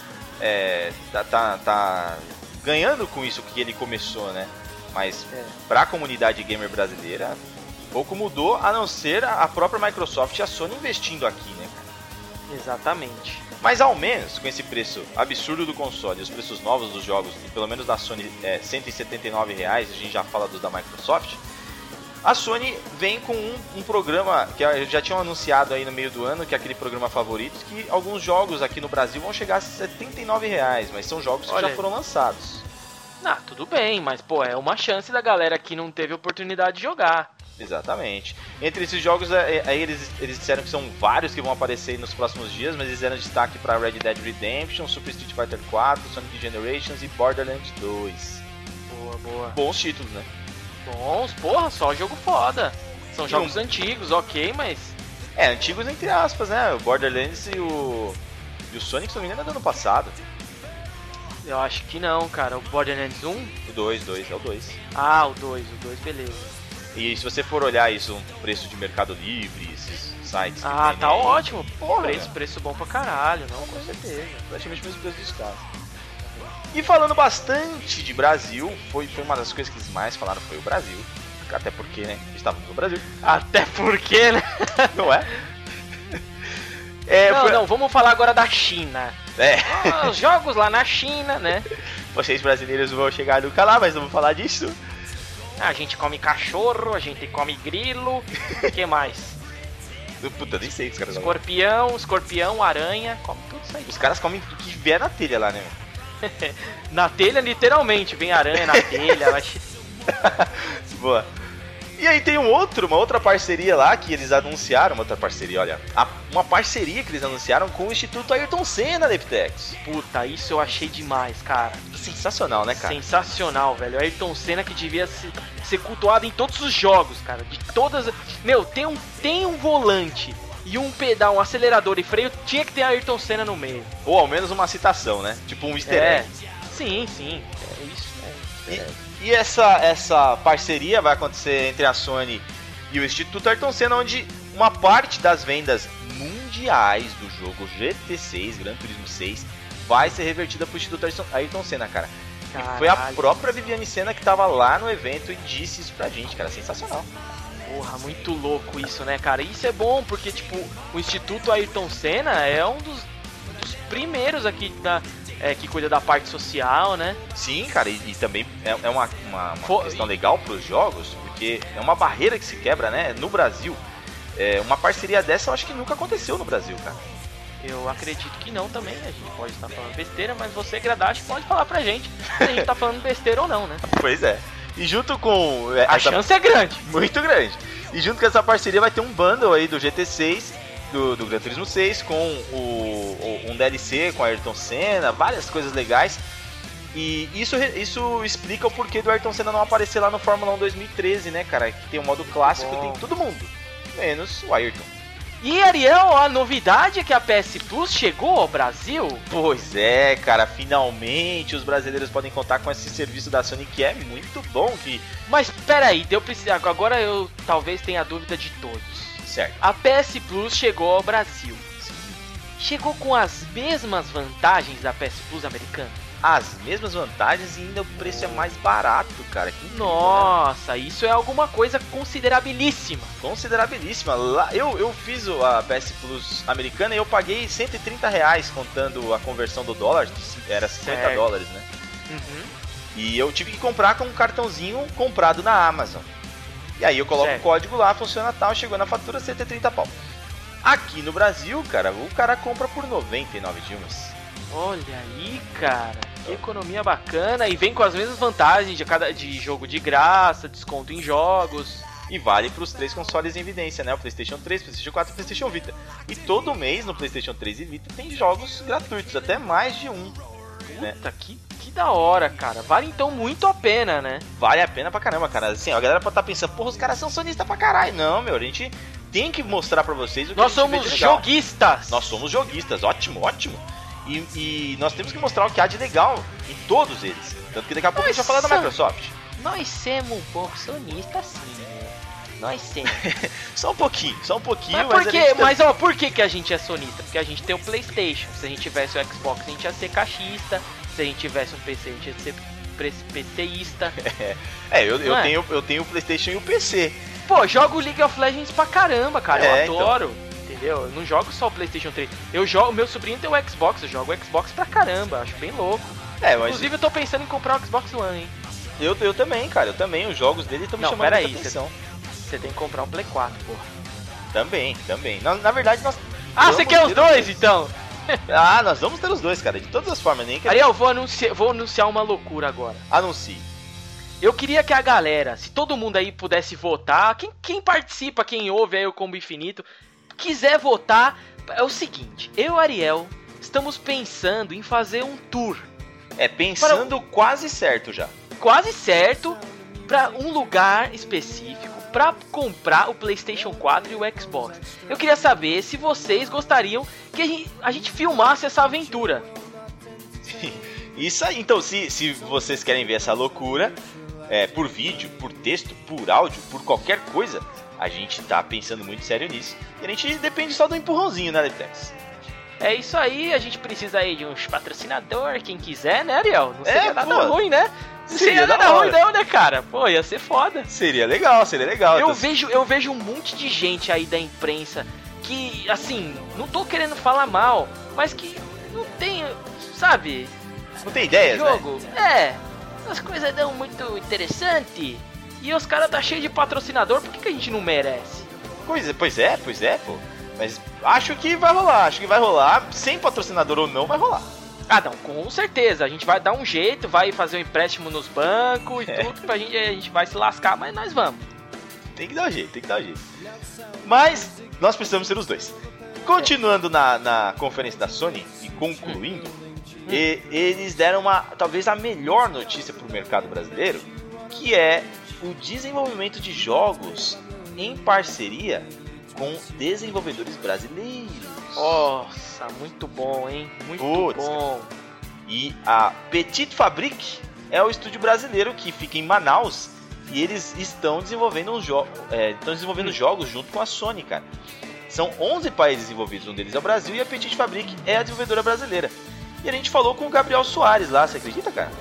é, tá, tá, tá ganhando com isso que ele começou, né? Mas é. pra comunidade gamer brasileira, pouco mudou, a não ser a própria Microsoft e a Sony investindo aqui, né, cara? Exatamente. Mas ao menos com esse preço absurdo do console e os preços novos dos jogos, e pelo menos da Sony é cento e setenta e nove reais, a gente já fala dos da Microsoft, a Sony vem com um, um programa que já tinham anunciado aí no meio do ano, que é aquele programa Favoritos, que alguns jogos aqui no Brasil vão chegar a setenta e nove reais, mas são jogos que Olha já aí. foram lançados. Ah, tudo bem, mas pô, é uma chance da galera que não teve oportunidade de jogar. Exatamente. Entre esses jogos, aí eles, eles disseram que são vários que vão aparecer nos próximos dias, mas eles deram destaque para Red Dead Redemption, Super Street Fighter quatro, Sonic Generations e Borderlands dois. Boa, boa. Bons títulos, né? Bons, porra, só jogo foda. São E jogos um- antigos, ok, mas... É, antigos entre aspas, né? O Borderlands e o, e o Sonic, se não me engano, é do ano passado. Eu acho que não, cara. O Borderlands um? O dois, dois, é o dois. Ah, o dois, o dois, beleza. E se você for olhar isso, um preço de Mercado Livre, esses sites que Ah, tem tá aí, ótimo. Porra, preço, cara. preço bom pra caralho, não, com certeza. praticamente o mesmo preço dos caras. E falando bastante de Brasil, foi, foi uma das coisas que eles mais falaram, foi o Brasil. Até porque, né, estávamos no Brasil, Até porque, né? não é? É, não, foi- não, vamos falar agora da China. é, Ah, os jogos lá na China, né? vocês brasileiros vão chegar nunca lá, mas não vou falar disso. A gente come cachorro, a gente come grilo, o que mais? Puta, nem sei o que os caras vão. Escorpião, escorpião, aranha, come tudo isso aí. Os caras comem o que vier na telha lá, né? Na telha, literalmente, vem aranha na telha, vai... Boa. E aí tem um outro, uma outra parceria lá que eles anunciaram, uma outra parceria, olha, a- uma parceria que eles anunciaram com o Instituto Ayrton Senna, Leptex. Puta, isso eu achei demais, cara. Sensacional, né, cara? Sensacional, velho. Ayrton Senna que devia ser, ser cultuado em todos os jogos, cara. De todas. Meu, tem um, tem um volante e um pedal, um acelerador e freio, tinha que ter Ayrton Senna no meio. Ou ao menos uma citação, né? Tipo um easter É. egg. Sim, sim. É isso. É, é. E essa, essa parceria vai acontecer entre a Sony e o Instituto Ayrton Senna, onde uma parte das vendas mundiais do jogo G T seis, Gran Turismo seis, vai ser revertida para o Instituto Ayrton- Ayrton Senna, cara. E foi a Caralho. própria Viviane Senna que tava lá no evento e disse isso pra gente, cara. Sensacional. Porra, muito louco isso, né, cara? Isso é bom porque, tipo, o Instituto Ayrton Senna é um dos, dos primeiros aqui da, é, que cuida da parte social, né? Sim, cara, e, e também é, é uma, uma, uma Fo- questão legal pros jogos, porque é uma barreira que se quebra, né? No Brasil. É, uma parceria dessa eu acho que nunca aconteceu no Brasil, cara. Eu acredito que não também, a gente pode estar falando besteira, mas você, Gradache, pode falar pra gente se a gente tá falando besteira ou não, né? Pois é. E junto com é, A essa- chance é grande. muito grande. E junto com essa parceria vai ter um bundle aí do G T seis, do, do Gran Turismo seis, com o, o- um D L C com a Ayrton Senna, várias coisas legais. E isso, re- isso explica o porquê do Ayrton Senna não aparecer lá no Fórmula um dois mil e treze, né, cara? Que tem o modo clássico, bom. tem todo mundo, menos o Ayrton. E, Ariel, a novidade é que a P S Plus chegou ao Brasil. Pois é, cara, finalmente os brasileiros podem contar com esse serviço da Sony que é muito bom, que... Mas peraí, deu precisar. Agora eu talvez tenha a dúvida de todos. Certo. A P S Plus chegou ao Brasil. Chegou com as mesmas vantagens da P S Plus americana? As mesmas vantagens e ainda o preço é mais barato, cara. Que incrível, né? Nossa, isso é alguma coisa considerabilíssima. Considerabilíssima. Lá, eu, eu fiz o- a P S Plus americana e eu paguei cento e trinta reais contando a conversão do dólar, que era cinquenta Certo. dólares, né? Uhum. E eu tive que comprar com um cartãozinho comprado na Amazon. E aí eu coloco Certo. o código lá, funciona tal, chegou na fatura cento e trinta pau. Aqui no Brasil, cara, o cara compra por noventa e nove dilmas. Olha aí, cara, que economia bacana. E vem com as mesmas vantagens de, cada, de jogo de graça, desconto em jogos. E vale para os três consoles em evidência, né? O PlayStation três, PlayStation quatro e PlayStation Vita. E todo mês no PlayStation três e Vita tem jogos gratuitos, até mais de um. né? Puta, que, que da hora, cara. Vale então muito a pena, né? Vale a pena pra caramba, cara. Assim, a galera pode estar pensando, porra, os caras são sonistas pra caralho. Não, meu, a gente tem que mostrar pra vocês o que Nós a gente vê somos de legal. joguistas. Nós somos joguistas, ótimo, ótimo. E, e nós temos que mostrar o que há de legal em todos eles. Tanto que daqui a pouco a gente vai falar da Nossa. Microsoft. Nós somos um pouco sonistas, sim, né? Nós temos. Só um pouquinho, só um pouquinho. Mas mas por a quê? gente tá- Mas ó, por que, que a gente é sonista? Porque a gente tem o PlayStation. Se a gente tivesse o Xbox, a gente ia ser caixista. Se a gente tivesse um P C, a gente ia ser pre- PCista. É, eu, eu, Não é? tenho, eu tenho o PlayStation e o P C. Pô, jogo League of Legends pra caramba, cara. É, eu então. adoro. entendeu? Eu não jogo só o PlayStation três. Eu jogo, meu sobrinho tem o Xbox, eu jogo o Xbox pra caramba, acho bem louco. É, mas Inclusive eu tô pensando em comprar o Xbox One, hein? eu, eu também, cara, eu também. Os jogos dele estão me Não, chamando pera muita aí, atenção. Você tem que comprar um Play quatro, porra. Também, também. Na, na verdade, nós. Ah, vamos você quer os ter dois, então? Ah, nós vamos ter os dois, cara. De todas as formas, nem que Ariel, vou anunciar, vou anunciar uma loucura agora. anuncie. Eu queria que a galera, se todo mundo aí pudesse votar, quem, quem participa, quem ouve aí o Combo Infinito, quiser votar, é o seguinte, eu e Ariel estamos pensando em fazer um tour, É, pensando quase certo já. quase certo, pra um lugar específico, pra comprar o PlayStation quatro e o Xbox. Eu queria saber se vocês gostariam que a gente, a gente filmasse essa aventura. Isso aí, então, se, se vocês querem ver essa loucura, é, por vídeo, por texto, por áudio, por qualquer coisa, a gente tá pensando muito sério nisso. E a gente depende só do empurrãozinho, né, Leptex? É isso aí, a gente precisa aí de uns patrocinadores, quem quiser, né, Ariel? Não seria É, nada pô. ruim, né? Não Seria seria da nada hora. ruim não, né, cara? Pô, ia ser foda. Seria legal, seria legal. Eu Então, vejo, eu vejo um monte de gente aí da imprensa que, assim, não tô querendo falar mal, mas que não tem, sabe, Não tem ideias, né? jogo. É, as coisas dão muito interessante e os caras tá cheio de patrocinador, por que, que a gente não merece? Pois é, pois é, pois é, pô. Mas acho que vai rolar, acho que vai rolar. Sem patrocinador ou não, vai rolar. Ah, não, com certeza. A gente vai dar um jeito, vai fazer um empréstimo nos bancos e É. tudo, pra gente, a gente vai se lascar, mas nós vamos. Tem que dar um jeito, tem que dar um jeito. Mas nós precisamos ser os dois. Continuando na, na conferência da Sony e concluindo, e- eles deram uma, talvez a melhor notícia para o mercado brasileiro, que é o desenvolvimento de jogos em parceria com desenvolvedores brasileiros. Nossa, muito bom, hein? Muito Putz, bom. E a Petite Fabrique é o estúdio brasileiro que fica em Manaus e eles estão desenvolvendo, um jo é, estão desenvolvendo jogos junto com a Sony, cara. São onze países envolvidos, um deles é o Brasil e a Petite Fabrique é a desenvolvedora brasileira. E a gente falou com o Gabriel Soares lá, você acredita, cara?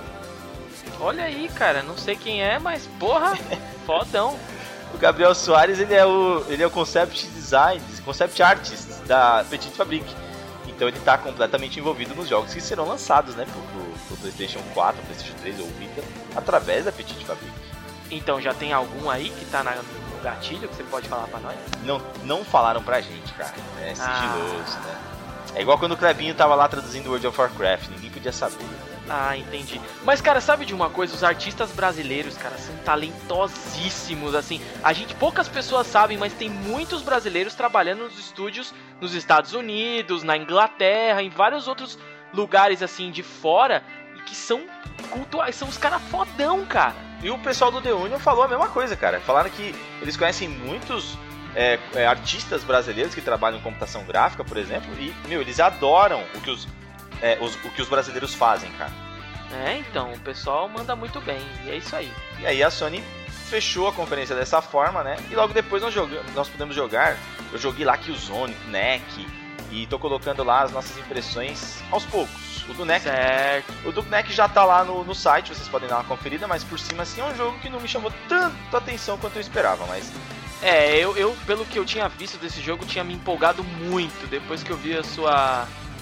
Olha aí, cara, não sei quem é, mas porra, fodão. O Gabriel Soares, ele é o, ele é o concept design, concept artist da Petite Fabrique. Então ele está completamente envolvido nos jogos que serão lançados, né, pro, pro, pro PlayStation quatro, PlayStation três ou Vita, através da Petite Fabrique. Então já tem algum aí que tá na, no gatilho que você pode falar pra nós? Não, não falaram pra gente, cara. É sigiloso, Ah. né? É igual quando o Clebinho tava lá traduzindo World of Warcraft, ninguém podia saber. Ah, entendi. Mas, cara, sabe de uma coisa? Os artistas brasileiros, cara, são talentosíssimos, assim. A gente, poucas pessoas sabem, mas tem muitos brasileiros trabalhando nos estúdios nos Estados Unidos, na Inglaterra, em vários outros lugares, assim, de fora, e que são cultuais, são os caras fodão, cara. E o pessoal do The Union falou a mesma coisa, cara. Falaram que eles conhecem muitos é, é, artistas brasileiros que trabalham em computação gráfica, por exemplo, e, meu, eles adoram o que os, é, os, o que os brasileiros fazem, cara. É, então, o pessoal manda muito bem, e é isso aí. E aí a Sony fechou a conferência dessa forma, né? E logo depois nós, jogamos, nós pudemos jogar. Eu joguei lá Killzone, N E C, e tô colocando lá as nossas impressões aos poucos. O do N E C, Certo. o do N E C já tá lá no, no site, vocês podem dar uma conferida, mas por cima assim é um jogo que não me chamou tanto atenção quanto eu esperava, mas É, eu, eu, pelo que eu tinha visto desse jogo, tinha me empolgado muito. Depois que eu vi a sua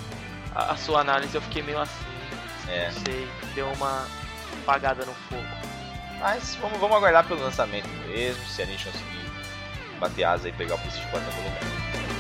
a, a sua análise, eu fiquei meio assim, é. não sei, deu uma apagada no fogo. Mas vamos, vamos aguardar pelo lançamento mesmo, se a gente conseguir bater asa e pegar o PlayStation quatro no lugar.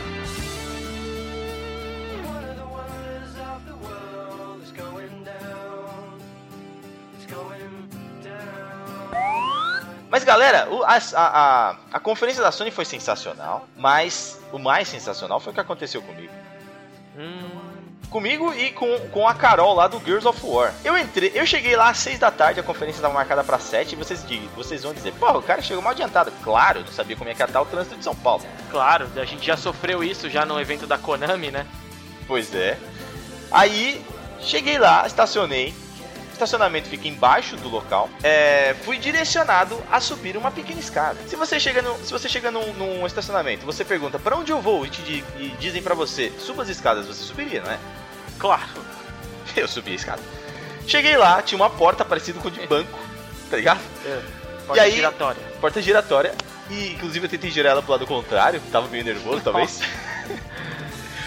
Mas galera, o- a, a, a, a conferência da Sony foi sensacional, mas o mais sensacional foi o que aconteceu comigo. Hum, Comigo e com, com a Carol lá do Gears of War. Eu entrei, eu cheguei lá às seis da tarde, a conferência estava marcada para sete, e vocês, vocês vão dizer, pô, o cara chegou mal adiantado. Claro, eu não sabia como ia catar o trânsito de São Paulo. claro, a gente já sofreu isso já no evento da Konami, né? Pois é. Aí, cheguei lá, estacionei. O estacionamento fica embaixo do local. É, fui direcionado a subir uma pequena escada. Se você chega, no, se você chega num, num estacionamento, você pergunta pra onde eu vou e, te, di- e dizem pra você, suba as escadas, você subiria, não é? Claro. Eu subi a escada. Cheguei lá, tinha uma porta parecida com a de banco, tá ligado? Porta aí- giratória. Porta giratória. E inclusive eu tentei girar ela pro lado contrário, tava meio nervoso talvez.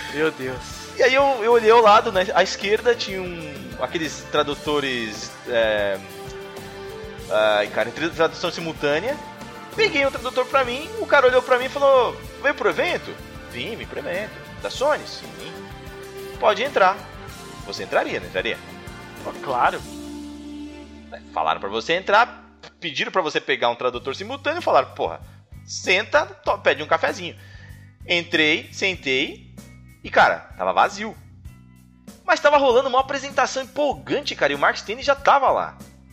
Meu Deus. E aí eu, eu olhei ao lado, né? À esquerda tinha um, aqueles tradutores... É, ai, cara, tradução simultânea. Peguei um tradutor pra mim, o cara olhou pra mim e falou: veio pro evento? Vim, vim pro evento. Da Sony? Sim. Pode entrar. Você entraria, não entraria? Pô, claro. Falaram pra você entrar, pediram pra você pegar um tradutor simultâneo e falaram: porra, senta, to- pede um cafezinho. Entrei, sentei e, cara, tava vazio. Mas tava rolando uma apresentação empolgante, cara, e o Mark Stane já tava lá.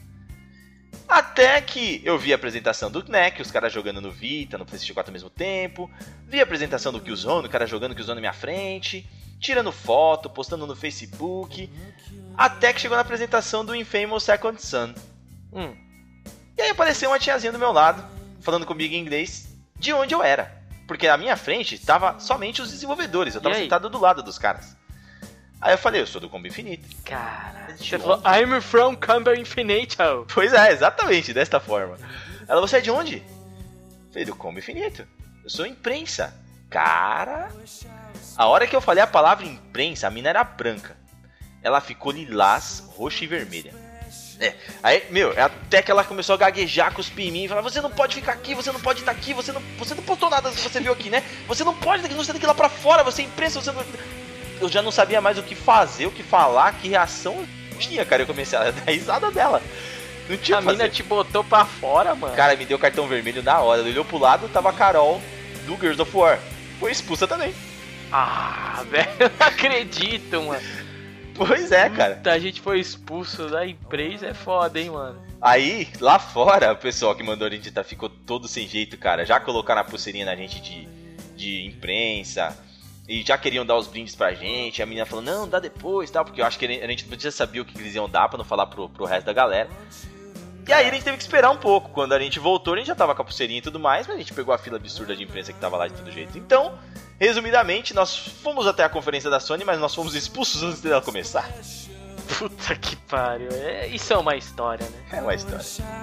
Até que eu vi a apresentação do N E C, os caras jogando no Vita, no PlayStation quatro ao mesmo tempo. Vi a apresentação do Killzone, o cara jogando Killzone na minha frente. Tirando foto, postando no Facebook. Até que chegou na apresentação do Infamous Second Son. Hum. E aí apareceu uma tiazinha do meu lado, falando comigo em inglês, de onde eu era. Porque na minha frente tava somente os desenvolvedores, eu tava sentado do lado dos caras. Aí eu falei: eu sou do Combo Infinito. Cara, você falou: I'm from Combo Infinito. Pois é, exatamente, desta forma. Ela: você é de onde? Eu falei: do Combo Infinito. Eu sou imprensa. Cara, a hora que eu falei a palavra imprensa, a mina era branca. Ela ficou lilás, roxa e vermelha. É, aí, meu, até que ela começou a gaguejar, cuspir em mim e falar: você não pode ficar aqui, você não pode estar aqui, você não, você não postou nada que você viu aqui, né? Você não pode, você tem que ir lá pra fora, você é imprensa, você não... Eu já não sabia mais o que fazer, o que falar, que reação tinha, cara. Eu comecei a dar risada dela. Não tinha A mina te botou pra fora, mano. Cara, me deu cartão vermelho na hora. Ele olhou pro lado, tava a Carol do Gears of War. Foi expulsa também. Ah, velho, eu não acredito, mano. Pois é, cara. Muita gente foi expulso da empresa, é foda, hein, mano. Aí, lá fora, o pessoal que mandou a gente tá, ficou todo sem jeito, cara. Já colocaram a pulseirinha na gente de, de imprensa. E já queriam dar os brindes pra gente. A menina falou: não, dá depois, tal. Porque eu acho que a gente já sabia o que eles iam dar pra não falar pro, pro resto da galera. E aí a gente teve que esperar um pouco. Quando a gente voltou, a gente já tava com a pulseirinha e tudo mais. Mas a gente pegou a fila absurda de imprensa que tava lá de todo jeito. Então, resumidamente, nós fomos até a conferência da Sony, mas nós fomos expulsos antes dela começar. Puta que pariu. É, isso é uma história, né? É uma história.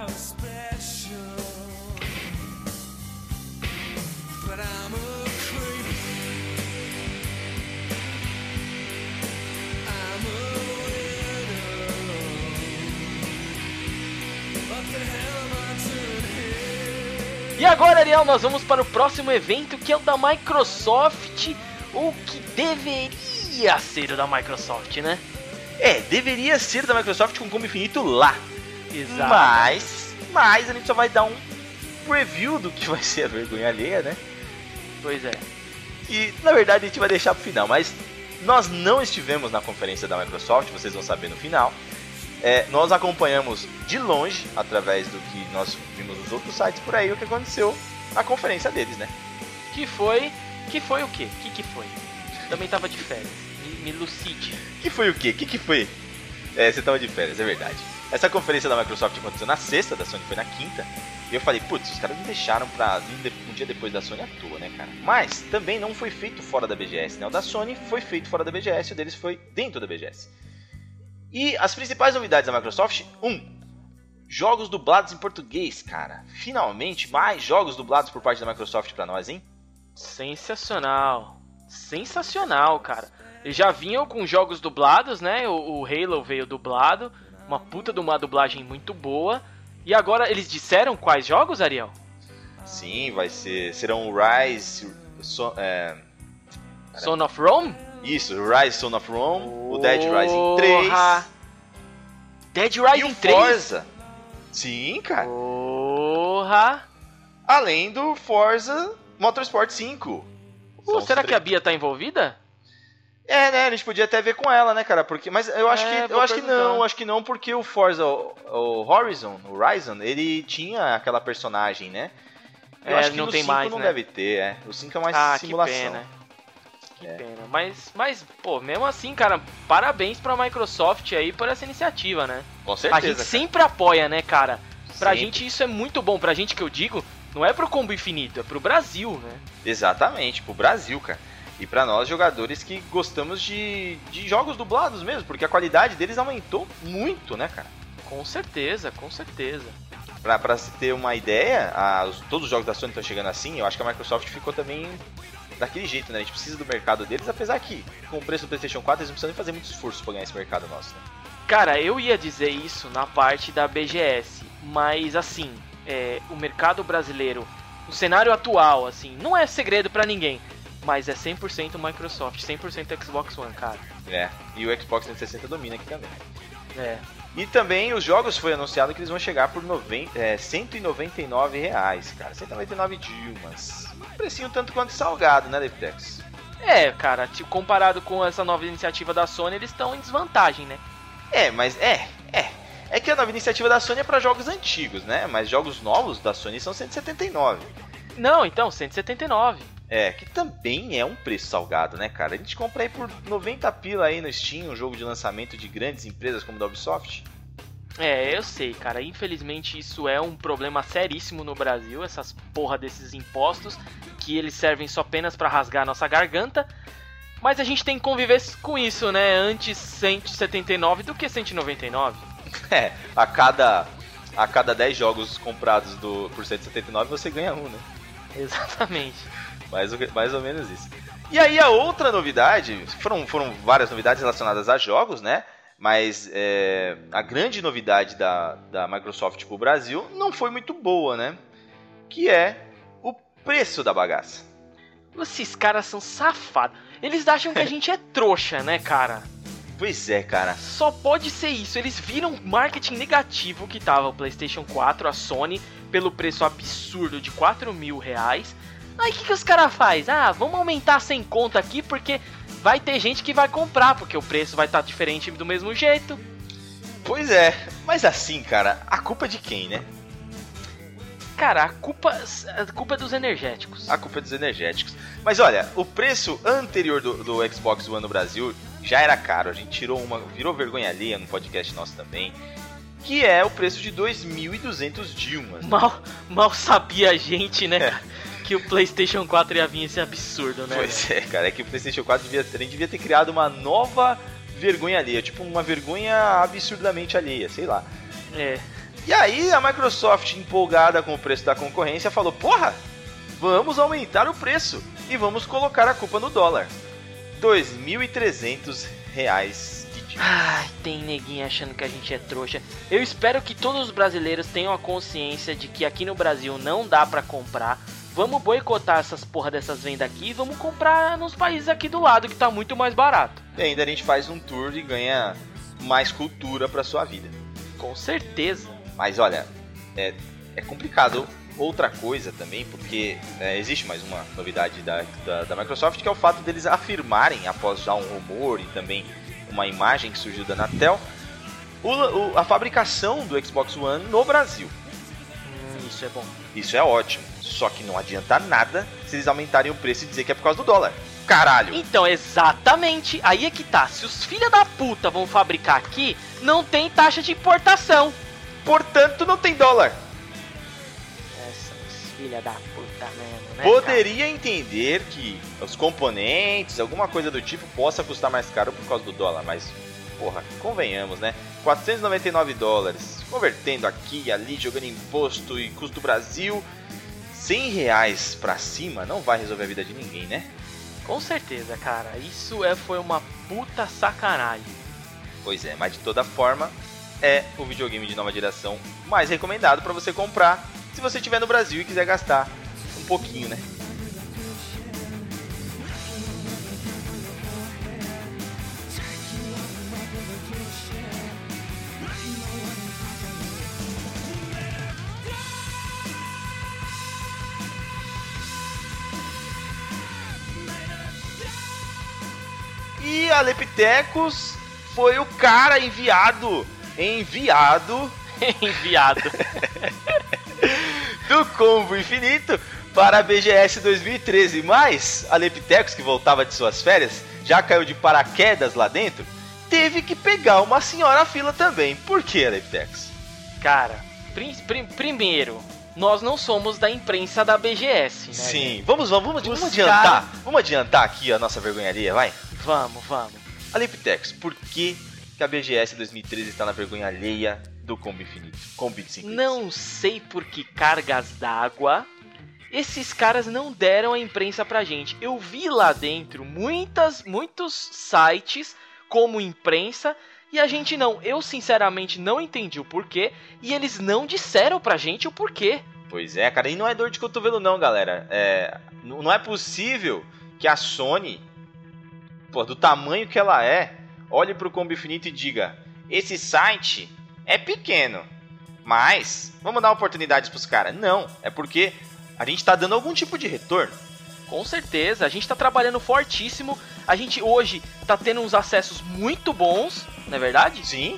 E agora, Ariel, nós vamos para o próximo evento, que é o da Microsoft, ou que deveria ser o da Microsoft, né? É, deveria ser da Microsoft com o Combo Infinito lá. Exato. Mas, mas a gente só vai dar um preview do que vai ser a vergonha alheia, né? Pois é. E, na verdade, a gente vai deixar pro final, mas nós não estivemos na conferência da Microsoft, vocês vão saber no final. É, nós acompanhamos de longe, através do que nós vimos nos outros sites por aí, o que aconteceu na conferência deles, né? Que foi... Que foi o quê? Que que foi? Também tava de férias. Me, me lucide. Que foi o quê? Que que foi? É, você tava de férias, é verdade. Essa conferência da Microsoft aconteceu na sexta, da Sony foi na quinta. E eu falei: putz, os caras não deixaram pra um, um dia depois da Sony à toa, né, cara? Mas também não foi feito fora da B G S, né? O da Sony foi feito fora da B G S, o deles foi dentro da B G S. E as principais novidades da Microsoft: um, jogos dublados em português, cara. Finalmente, mais jogos dublados por parte da Microsoft pra nós, hein? Sensacional. Sensacional, cara. Eles já vinham com jogos dublados, né? O, o Halo veio dublado. Uma puta de uma dublagem muito boa. E agora, eles disseram quais jogos, Ariel? Sim, vai ser... Serão o Rise... So, é... Son of Rome? Isso, o Rise Son of Rome, o Dead Rising três. Dead Rising e o três? Forza. Sim, cara. Porra! Além do Forza Motorsport cinco. Pô, será que a Bia tá envolvida? É, né? A gente podia até ver com ela, né, cara? Porque, mas eu acho É, que vou eu acho que perguntar. não, acho que não, porque o Forza, o, o Horizon, o Horizon, ele tinha aquela personagem, né? Eu É, acho que não no tem cinco mais, não né? deve ter, é. O cinco é mais Ah, simulação. que pena. Que É. pena. Mas, mas, pô, mesmo assim, cara, parabéns pra Microsoft aí por essa iniciativa, né? Com certeza. A gente cara. sempre apoia, né, cara? Pra Sempre. gente isso é muito bom. Pra gente que eu digo, não é pro Combo Infinito, é pro Brasil, né? Exatamente, pro Brasil, cara. E pra nós, jogadores que gostamos de, de jogos dublados mesmo, porque a qualidade deles aumentou muito, né, cara? Com certeza, com certeza. Pra, pra se ter uma ideia, a, os- todos os jogos da Sony estão chegando assim, eu acho que a Microsoft ficou também daquele jeito, né? A gente precisa do mercado deles, apesar que com o preço do PlayStation quatro eles não precisam nem fazer muito esforço pra ganhar esse mercado nosso, né? Cara, eu ia dizer isso na parte da B G S, mas assim, é, o mercado brasileiro, o cenário atual, assim, não é segredo pra ninguém, mas é cem por cento Microsoft, cem por cento Xbox One, cara. É, e o Xbox trezentos e sessenta domina aqui também. É. E também os jogos foi anunciado que eles vão chegar por noventa, é, cento e noventa e nove reais, cara. cento e noventa e nove Dilmas. Um precinho tanto quanto salgado, né, Leptex? É, cara, tipo, comparado com essa nova iniciativa da Sony, eles estão em desvantagem, né? É, mas é, é. É que a nova iniciativa da Sony é pra jogos antigos, né? Mas jogos novos da Sony são cento e setenta e nove. Não, então, cento e setenta e nove. É, que também é um preço salgado, né, cara? A gente compra aí por noventa pila aí no Steam, um jogo de lançamento de grandes empresas como a da Ubisoft. É, eu sei, cara. Infelizmente isso é um problema seríssimo no Brasil, essas porra desses impostos, que eles servem só apenas pra rasgar a nossa garganta. Mas a gente tem que conviver com isso, né? Antes cento e setenta e nove do que cento e noventa e nove. É, a cada, a cada dez jogos comprados do, por cento e setenta e nove você ganha um, né? Exatamente. Mais, mais ou menos isso. E aí a outra novidade, foram, foram várias novidades relacionadas a jogos, né? Mas é, a grande novidade da, da Microsoft pro Brasil não foi muito boa, né? Que é o preço da bagaça. Esses caras são safados. Eles acham que a gente é trouxa, né, cara? Pois é, cara. Só pode ser isso. Eles viram marketing negativo que tava o PlayStation quatro, a Sony, pelo preço absurdo de quatro mil reais. Aí o que, que os caras fazem? Ah, vamos aumentar sem conta aqui porque vai ter gente que vai comprar, porque o preço vai estar diferente do mesmo jeito. Pois é, mas assim, cara, a culpa é de quem, né? Cara, a culpa, a culpa é dos energéticos. A culpa é dos energéticos. Mas olha, o preço anterior do, do Xbox One no Brasil já era caro. A gente tirou uma, virou vergonha alheia no podcast nosso também. Que é o preço de dois mil e duzentos Dilmas. Mal, mal sabia a gente, né, cara, que o PlayStation quatro ia vir esse absurdo, né? Pois é, cara, é que o PlayStation quatro devia, a gente devia ter criado uma nova vergonha alheia. Tipo, uma vergonha absurdamente alheia, sei lá. É. E aí a Microsoft, empolgada com o preço da concorrência, falou: porra, vamos aumentar o preço e vamos colocar a culpa no dólar. dois mil e trezentos reais de dia. Ai, tem neguinho achando que a gente é trouxa. Eu espero que todos os brasileiros tenham a consciência de que aqui no Brasil não dá pra comprar. Vamos boicotar essas porra dessas vendas aqui e vamos comprar nos países aqui do lado que tá muito mais barato. E ainda a gente faz um tour e ganha mais cultura pra sua vida. Com certeza. Mas olha, é, é complicado outra coisa também, porque é, existe mais uma novidade da, da, da Microsoft, que é o fato deles afirmarem, após já um rumor e também uma imagem que surgiu da Anatel, o, o, a fabricação do Xbox One no Brasil. Hum, isso é bom. Isso é ótimo, só que não adianta nada se eles aumentarem o preço e dizer que é por causa do dólar. Caralho! Então, exatamente, aí é que tá. Se os filha da puta vão fabricar aqui, não tem taxa de importação. Portanto, não tem dólar. Essas filha da puta mesmo, né? Poderia entender que os componentes, alguma coisa do tipo, possa custar mais caro por causa do dólar, mas, porra, convenhamos, né? quatrocentos e noventa e nove dólares, convertendo aqui e ali, jogando imposto e custo do Brasil, cem reais pra cima não vai resolver a vida de ninguém, né? Com certeza, cara. Isso é, foi uma puta sacanagem. Pois é, mas de toda forma, é o videogame de nova geração mais recomendado para você comprar se você estiver no Brasil e quiser gastar um pouquinho, né? E a Leptecos foi o cara enviado Enviado Enviado do Combo Infinito para a B G S dois mil e treze. Mas a Leptecos, que voltava de suas férias, já caiu de paraquedas lá dentro, teve que pegar uma senhora fila também. Por que, Leptecos? Cara, prim, prim, primeiro, nós não somos da imprensa da B G S, né? Sim, vamos, vamos, vamos, vamos Os adiantar. cara... Vamos adiantar aqui a nossa vergonharia, vai? Vamos, vamos. A Leptecos, por que que a B G S dois mil e treze está na vergonha alheia do Combo Infinito? Combo de cinco. Não sei por que cargas d'água esses caras não deram a imprensa pra gente. Eu vi lá dentro muitas, muitos sites como imprensa e a gente não. Eu sinceramente não entendi o porquê e eles não disseram pra gente o porquê. Pois é, cara, e não é dor de cotovelo não, galera. É, não é possível que a Sony, pô, do tamanho que ela é, olhe pro Combo Infinito e diga: esse site é pequeno, mas vamos dar oportunidades pros caras. Não, é porque a gente tá dando algum tipo de retorno. Com certeza, a gente tá trabalhando fortíssimo. A gente hoje tá tendo uns acessos muito bons, não é verdade? Sim.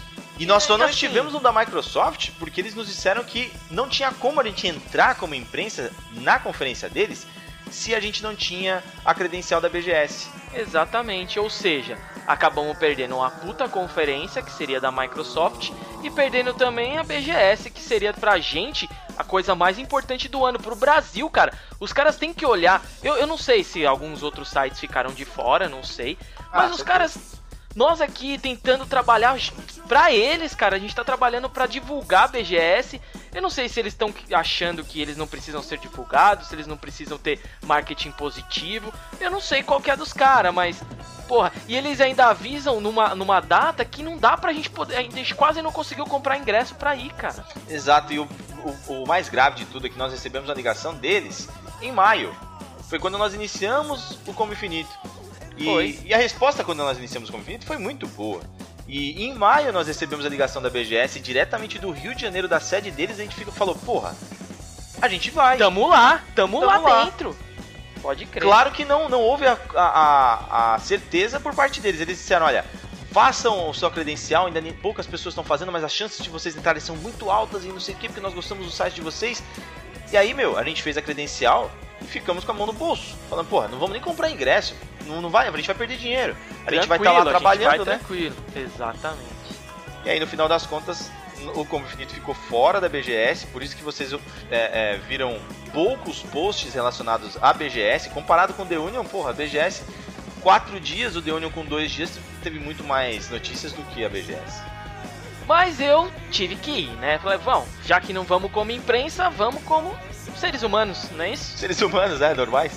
E nós só É, não assim, estivemos no da Microsoft porque eles nos disseram que não tinha como a gente entrar como imprensa na conferência deles se a gente não tinha a credencial da B G S. Exatamente, ou seja, acabamos perdendo uma puta conferência, que seria da Microsoft, e perdendo também a B G S, que seria pra gente a coisa mais importante do ano, pro Brasil, cara. Os caras têm que olhar, eu, eu não sei se alguns outros sites ficaram de fora, não sei, mas Ah, os certeza. caras... Nós aqui tentando trabalhar pra eles, cara, a gente tá trabalhando pra divulgar a B G S. Eu não sei se eles estão achando que eles não precisam ser divulgados, se eles não precisam ter marketing positivo. Eu não sei qual que é dos caras, mas... Porra, e eles ainda avisam numa, numa data que não dá pra gente poder... A gente quase não conseguiu comprar ingresso pra ir, cara. Exato, e o, o, o mais grave de tudo é que nós recebemos a ligação deles em maio. Foi quando nós iniciamos o Combo Infinito. E, Foi. e a resposta quando nós iniciamos o Combo Infinito foi muito boa. E em maio nós recebemos a ligação da B G S diretamente do Rio de Janeiro, da sede deles, e a gente fica, falou, porra, a gente vai. Tamo lá, tamo, Tamo lá, lá. dentro. Pode crer. Claro que não, não houve a, a, a certeza por parte deles. Eles disseram, olha, façam o seu credencial, ainda nem, poucas pessoas estão fazendo, mas as chances de vocês entrarem são muito altas e não sei o que, porque nós gostamos do site de vocês. E aí, meu, a gente fez a credencial e ficamos com a mão no bolso, falando, porra, não vamos nem comprar ingresso, não, não vai, a gente vai perder dinheiro, a gente vai estar lá Tranquilo, trabalhando, a gente vai né? tranquilo, exatamente. E aí, no final das contas, o Combo Infinito ficou fora da B G S, por isso que vocês é, é, viram poucos posts relacionados à B G S, comparado com o The Union, porra, a B G S, quatro dias, o The Union com dois dias, teve muito mais notícias do que a B G S. Mas eu tive que ir, né? Falei, bom, já que não vamos como imprensa, vamos como seres humanos, não é isso? Seres humanos, né, normais?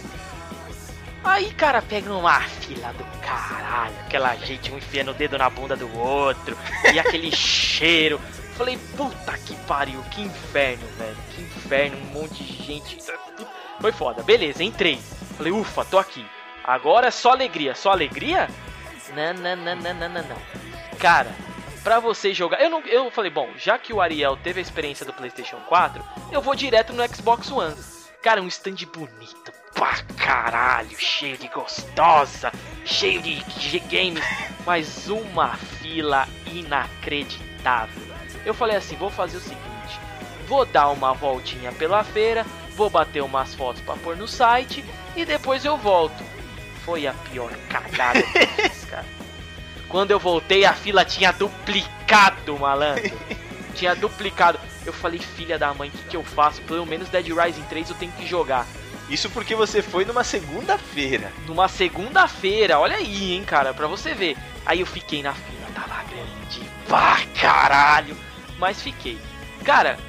Aí, cara, pega uma fila do caralho, aquela gente, um enfiando o dedo na bunda do outro, e aquele cheiro. Falei, puta que pariu, que inferno, velho, que inferno, um monte de gente. Foi foda, beleza, entrei. Falei, ufa, tô aqui. Agora é só alegria, só alegria? Não, não, não, não, não, não, não. Cara, pra você jogar... Eu, não, eu falei, bom, já que o Ariel teve a experiência do PlayStation quatro, eu vou direto no Xbox One. Cara, um stand bonito pra caralho, cheio de gostosa, cheio de de games, mas uma fila inacreditável. Eu falei assim, vou fazer o seguinte, vou dar uma voltinha pela feira, vou bater umas fotos pra pôr no site e depois eu volto. Foi a pior cagada que eu fiz, cara. Quando eu voltei, a fila tinha duplicado, malandro. Tinha duplicado. Eu falei, filha da mãe, o que, que eu faço? Pelo menos Dead Rising três eu tenho que jogar. Isso porque você foi numa segunda-feira. Numa segunda-feira, olha aí, hein, cara, pra você ver. Aí eu fiquei na fila, tava grande, pá, caralho. Mas fiquei. Cara,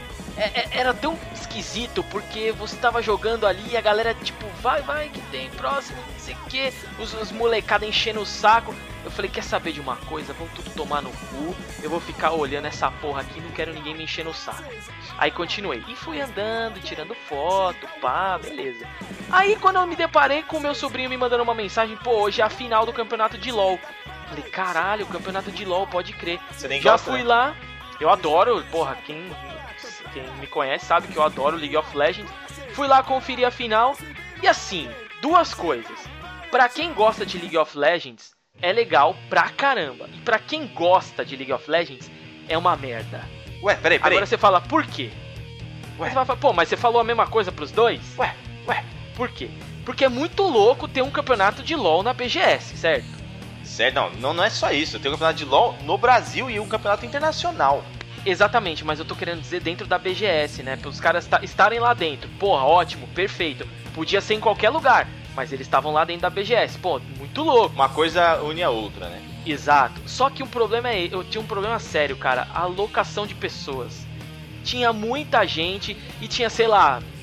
é, é, era tão esquisito porque você tava jogando ali e a galera, tipo, vai, vai, que tem próximo, não sei o que. Os, os molecada enchendo o saco. Eu falei, quer saber de uma coisa? Vão tudo tomar no cu. Eu vou ficar olhando essa porra aqui, não quero ninguém me enchendo o saco. Aí continuei. E fui andando, tirando foto, pá, beleza. Aí quando eu me deparei com o meu sobrinho me mandando uma mensagem, pô, hoje é a final do campeonato de LoL. Falei, caralho, o campeonato de LoL, pode crer. Você nem Já gosta, fui né? lá, eu adoro, porra, quem, quem me conhece sabe que eu adoro League of Legends. Fui lá conferir a final. E assim, duas coisas. Pra quem gosta de League of Legends, é legal pra caramba. E pra quem gosta de League of Legends, é uma merda. Ué, peraí, peraí. Agora você fala, por quê? Ué. Você vai falar, pô, mas você falou a mesma coisa pros dois? Ué, ué. Por quê? Porque é muito louco ter um campeonato de LoL na B G S, certo? Sério, não, não, não é só isso. Tem um campeonato de LoL no Brasil e um campeonato internacional. Exatamente, mas eu tô querendo dizer dentro da B G S, né? Para os caras ta- estarem lá dentro. Porra, ótimo, perfeito. Podia ser em qualquer lugar, mas eles estavam lá dentro da B G S. Pô, muito louco. Uma coisa une a outra, né? Exato. Só que o problema é, eu tinha um problema sério, cara, a alocação de pessoas. Tinha muita gente e tinha, sei lá,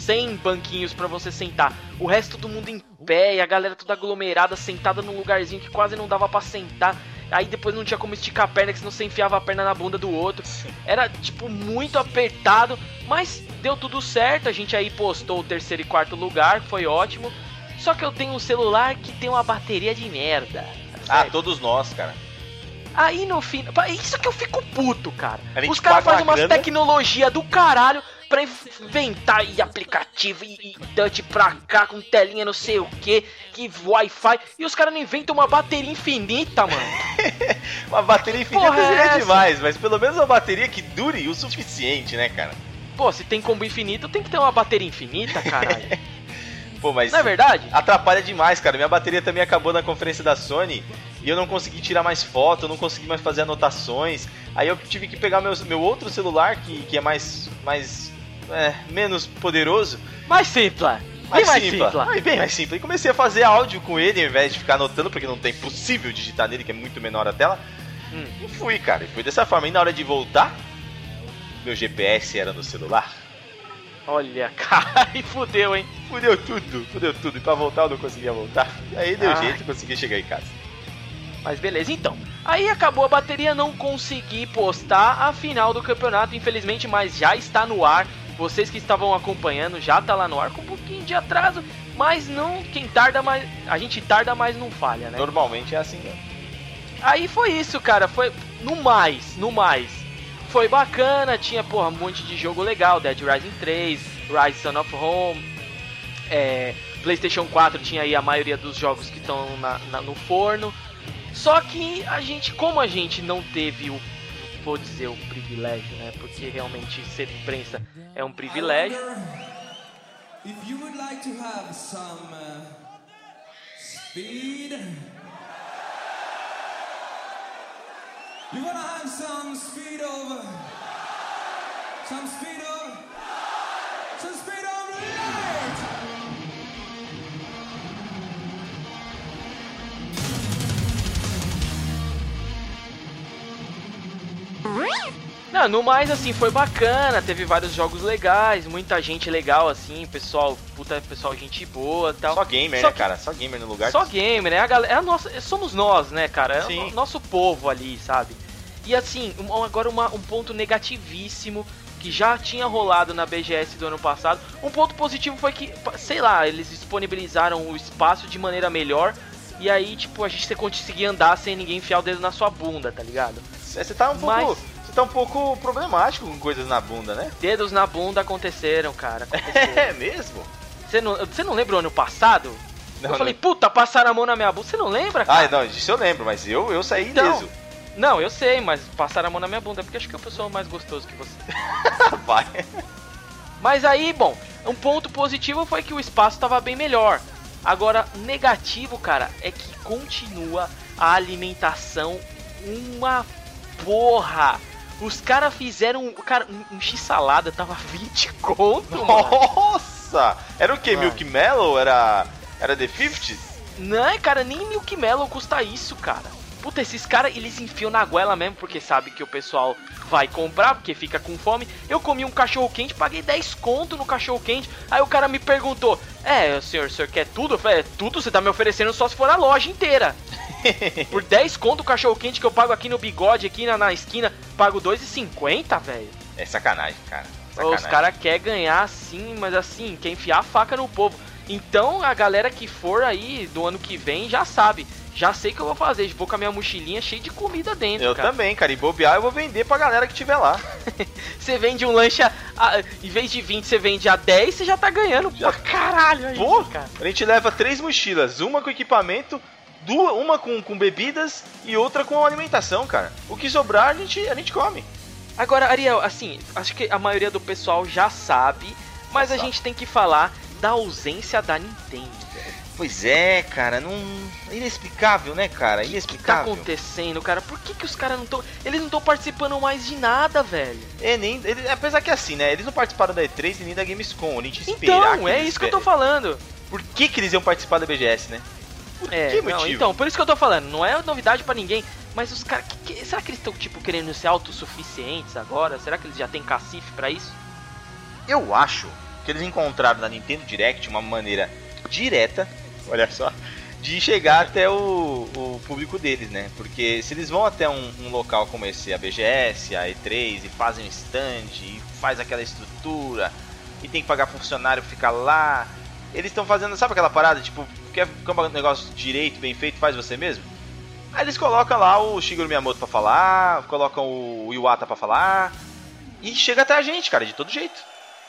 cem banquinhos pra você sentar. O resto todo mundo em pé e a galera toda aglomerada, sentada num lugarzinho que quase não dava pra sentar. Aí depois não tinha como esticar a perna, que senão você enfiava a perna na bunda do outro. Era, tipo, muito apertado, mas deu tudo certo. A gente aí postou o terceiro e quarto lugar, foi ótimo. Só que eu tenho um celular que tem uma bateria de merda. Ah, todos nós, cara. Aí no fim, isso que eu fico puto, cara. Os caras fazem umas tecnologia do caralho pra inventar e aplicativo e, e touch pra cá com telinha não sei o que, que Wi-Fi. E os caras não inventam uma bateria infinita, mano. Uma bateria infinita seria demais, mas pelo menos uma bateria que dure o suficiente, né, cara? Pô, se tem combo infinito, tem que ter uma bateria infinita, caralho. Pô, mas não é verdade? Atrapalha demais, cara. Minha bateria também acabou na conferência da Sony e eu não consegui tirar mais foto, eu não consegui mais fazer anotações. Aí eu tive que pegar meu, meu outro celular, que, que é mais, mais é, menos poderoso. Mais simples. Mais, mais simples. simples. Aí, bem mais simples. E comecei a fazer áudio com ele ao invés de ficar anotando, porque não tem possível digitar nele, que é muito menor a tela. Hum. E fui, cara. E fui dessa forma. E na hora de voltar, meu G P S era no celular. Olha, cara, e fudeu, hein? Fudeu tudo, fudeu tudo. E pra voltar eu não conseguia voltar. Aí deu ah. jeito e consegui chegar em casa. Mas beleza, então. Aí acabou a bateria, não consegui postar a final do campeonato, infelizmente, mas já está no ar. Vocês que estavam acompanhando, já tá lá no ar com um pouquinho de atraso. Mas não, quem tarda mais... A gente tarda, mas não falha, né? Normalmente é assim, né? Aí foi isso, cara. Foi no mais, no mais. Foi bacana, tinha, porra, um monte de jogo legal, Dead Rising três, Rise Son of Rome, é, PlayStation quatro tinha aí a maioria dos jogos que estão na, na, no forno, só que a gente, como a gente não teve o, vou dizer, o privilégio, né, porque realmente ser imprensa é um privilégio. If you would like to have some uh, speed... You wanna have some speed over? Some speed over? Some speed over the light! Não, no mais, assim, foi bacana, teve vários jogos legais, muita gente legal, assim, pessoal, puta, pessoal, gente boa e tal. Só gamer, Só né, que... cara? Só gamer no lugar. Só gamer, né? A galera, é a nossa, somos nós, né, cara? É Sim. o nosso povo ali, sabe? E assim, um, agora uma, um ponto negativíssimo que já tinha rolado na B G S do ano passado. Um ponto positivo foi que, sei lá, eles disponibilizaram o espaço de maneira melhor. E aí, tipo, a gente conseguia andar sem ninguém enfiar o dedo na sua bunda, tá ligado? Você tá um pouco... Mas... Você tá um pouco problemático com coisas na bunda, né? Dedos na bunda aconteceram, cara. Aconteceram. É mesmo? Você não, você não lembra o ano passado? Não, eu falei, não. puta, passaram a mão na minha bunda. Você não lembra, cara? Ah, não, isso eu lembro, mas eu, eu saí então, ileso. Não, eu sei, mas passaram a mão na minha bunda, porque acho que eu sou mais gostoso que você. Vai. Mas aí, bom, um ponto positivo foi que o espaço tava bem melhor. Agora, negativo, cara, é que continua a alimentação uma porra. Os caras fizeram, cara, um, um x-salada tava vinte conto, Nossa! Mano. Era o que? Mano. Milk Mellow? Era, era The fifties? Não, cara, nem Milk Mellow custa isso, cara. Puta, esses caras, eles enfiam na goela mesmo, porque sabe que o pessoal vai comprar, porque fica com fome. Eu comi um cachorro quente, paguei dez conto no cachorro quente. Aí o cara me perguntou, é, senhor, o senhor quer tudo? Eu falei, é, tudo você tá me oferecendo só se for a loja inteira. Por dez conto o cachorro quente que eu pago aqui no Bigode, aqui na, na esquina, pago dois reais e cinquenta, velho. É sacanagem, cara. Sacanagem. Os caras querem ganhar assim, mas assim, quer enfiar a faca no povo. Então a galera que for aí do ano que vem já sabe. Já sei o que eu vou fazer, vou com a minha mochilinha cheia de comida dentro, eu cara. Eu também, cara, e bobear eu vou vender pra galera que tiver lá. Você vende um lanche, a, a, em vez de vinte, você vende a dez, você já tá ganhando já. Pra caralho aí, Pô, cara. A gente leva três mochilas, uma com equipamento, duas, uma com, com bebidas e outra com alimentação, cara. O que sobrar a gente, a gente come. Agora, Ariel, assim, acho que a maioria do pessoal já sabe, mas já a sabe. gente tem que falar da ausência da Nintendo. Pois é, cara, não... inexplicável, né, cara? Inexplicável. O que tá acontecendo, cara? Por que que os caras não estão... Eles não estão participando mais de nada, velho. É, nem... Ele... Apesar que assim, né? Eles não participaram da E três e nem da Gamescom. A gente espera Então, é isso que eu tô falando. Por que que eles iam participar da B G S, né? Por é, que não, motivo? Então, por isso que eu tô falando. Não é novidade pra ninguém. Mas os caras... Que, que... Será que eles estão, tipo, querendo ser autossuficientes agora? Será que eles já têm cacife pra isso? Eu acho que eles encontraram na Nintendo Direct uma maneira direta, olha só, de chegar até o, o público deles, né? Porque se eles vão até um, um local como esse, a B G S, a E três, e fazem um stand, e faz aquela estrutura, e tem que pagar funcionário ficar lá, eles estão fazendo, sabe aquela parada, tipo, quer um negócio direito, bem feito, faz você mesmo? Aí eles colocam lá o Shigeru Miyamoto pra falar, colocam o Iwata pra falar, e chega até a gente, cara, de todo jeito.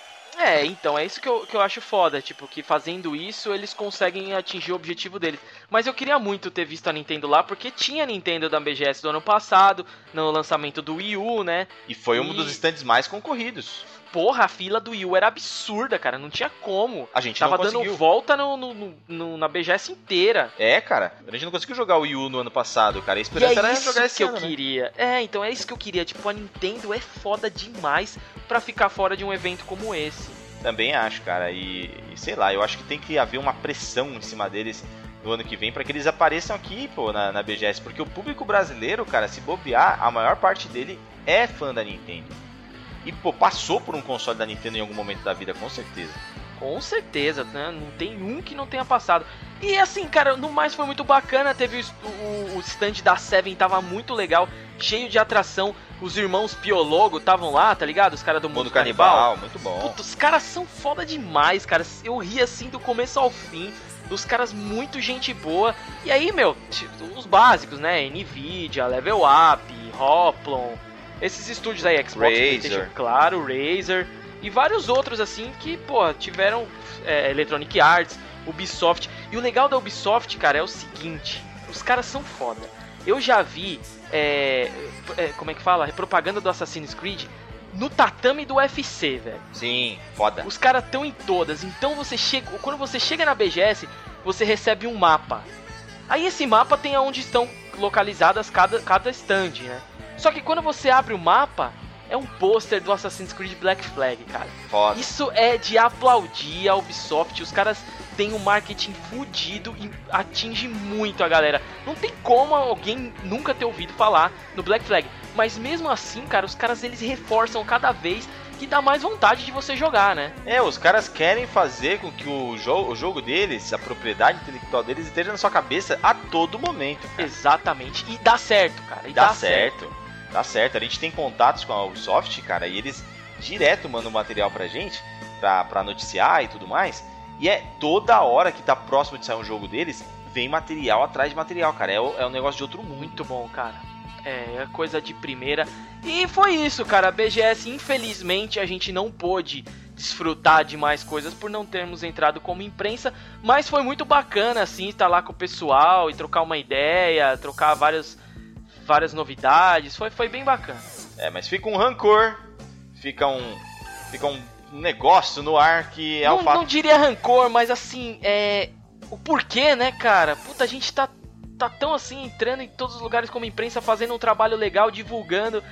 É, então, é isso que eu, que eu acho foda, tipo, que fazendo isso eles conseguem atingir o objetivo deles. Mas eu queria muito ter visto a Nintendo lá, porque tinha Nintendo da B G S do ano passado, no lançamento do Wii U, né? E foi e... um dos stands mais concorridos. Porra, a fila do Wii U era absurda, cara, não tinha como. A gente Tava não conseguiu. dando volta no, no, no, na B G S inteira. É, cara, a gente não conseguiu jogar o Wii U no ano passado, cara. A E esperança é era isso jogar esse que ano, eu né? queria. É, então é isso que eu queria. Tipo, a Nintendo é foda demais pra ficar fora de um evento como esse. Também acho, cara. E, e sei lá, eu acho que tem que haver uma pressão em cima deles no ano que vem pra que eles apareçam aqui, pô, na, na B G S. Porque o público brasileiro, cara, se bobear, a maior parte dele é fã da Nintendo. E, pô, passou por um console da Nintendo em algum momento da vida, com certeza. Com certeza, né? Não tem um que não tenha passado. E assim, cara, no mais foi muito bacana. Teve o, o, o stand da Seven, tava muito legal, cheio de atração. Os irmãos Piologo estavam lá, tá ligado? Os caras do Mundo, Mundo Canibal. Canibal, muito bom. Puta, os caras são foda demais, cara. Eu ri assim do começo ao fim. Os caras muito gente boa. E aí, meu, os básicos, né? Nvidia, Level Up, Hoplon. Esses estúdios aí, Xbox, PlayStation, claro, Razer e vários outros assim que, pô, tiveram é, Electronic Arts, Ubisoft. E o legal da Ubisoft, cara, é o seguinte, os caras são foda. Eu já vi, é, é, como é que fala? Propaganda do Assassin's Creed no tatame do U F C, velho. Sim, foda. Os caras estão em todas, então você chega, quando você chega na B G S, você recebe um mapa. Aí esse mapa tem aonde estão localizadas cada, cada stand, né? Só que quando você abre o mapa, é um pôster do Assassin's Creed Black Flag, cara. Foda. Isso é de aplaudir a Ubisoft. Os caras têm um marketing fudido e atinge muito a galera. Não tem como alguém nunca ter ouvido falar no Black Flag. Mas mesmo assim, cara, os caras eles reforçam cada vez que dá mais vontade de você jogar, né? É, os caras querem fazer com que o, jo- o jogo deles, a propriedade intelectual deles, esteja na sua cabeça a todo momento, cara. Exatamente. E dá certo, cara. E Dá, dá certo. certo. Dá certo. A gente tem contatos com a Ubisoft, cara, e eles direto mandam material pra gente, pra, pra noticiar e tudo mais. E é toda hora que tá próximo de sair um jogo deles, vem material atrás de material, cara. É, é um negócio de outro mundo. Muito bom, cara. É, é coisa de primeira. E foi isso, cara. A B G S, infelizmente, a gente não pôde desfrutar de mais coisas por não termos entrado como imprensa. Mas foi muito bacana, assim, estar lá com o pessoal e trocar uma ideia, trocar várias, várias novidades. Foi, foi bem bacana. É, mas fica um rancor, fica um, fica um negócio no ar que é não, o fato... não diria rancor, mas assim, é... o porquê, né, cara? Puta, a gente tá... tá tão assim, entrando em todos os lugares como imprensa, fazendo um trabalho legal, divulgando.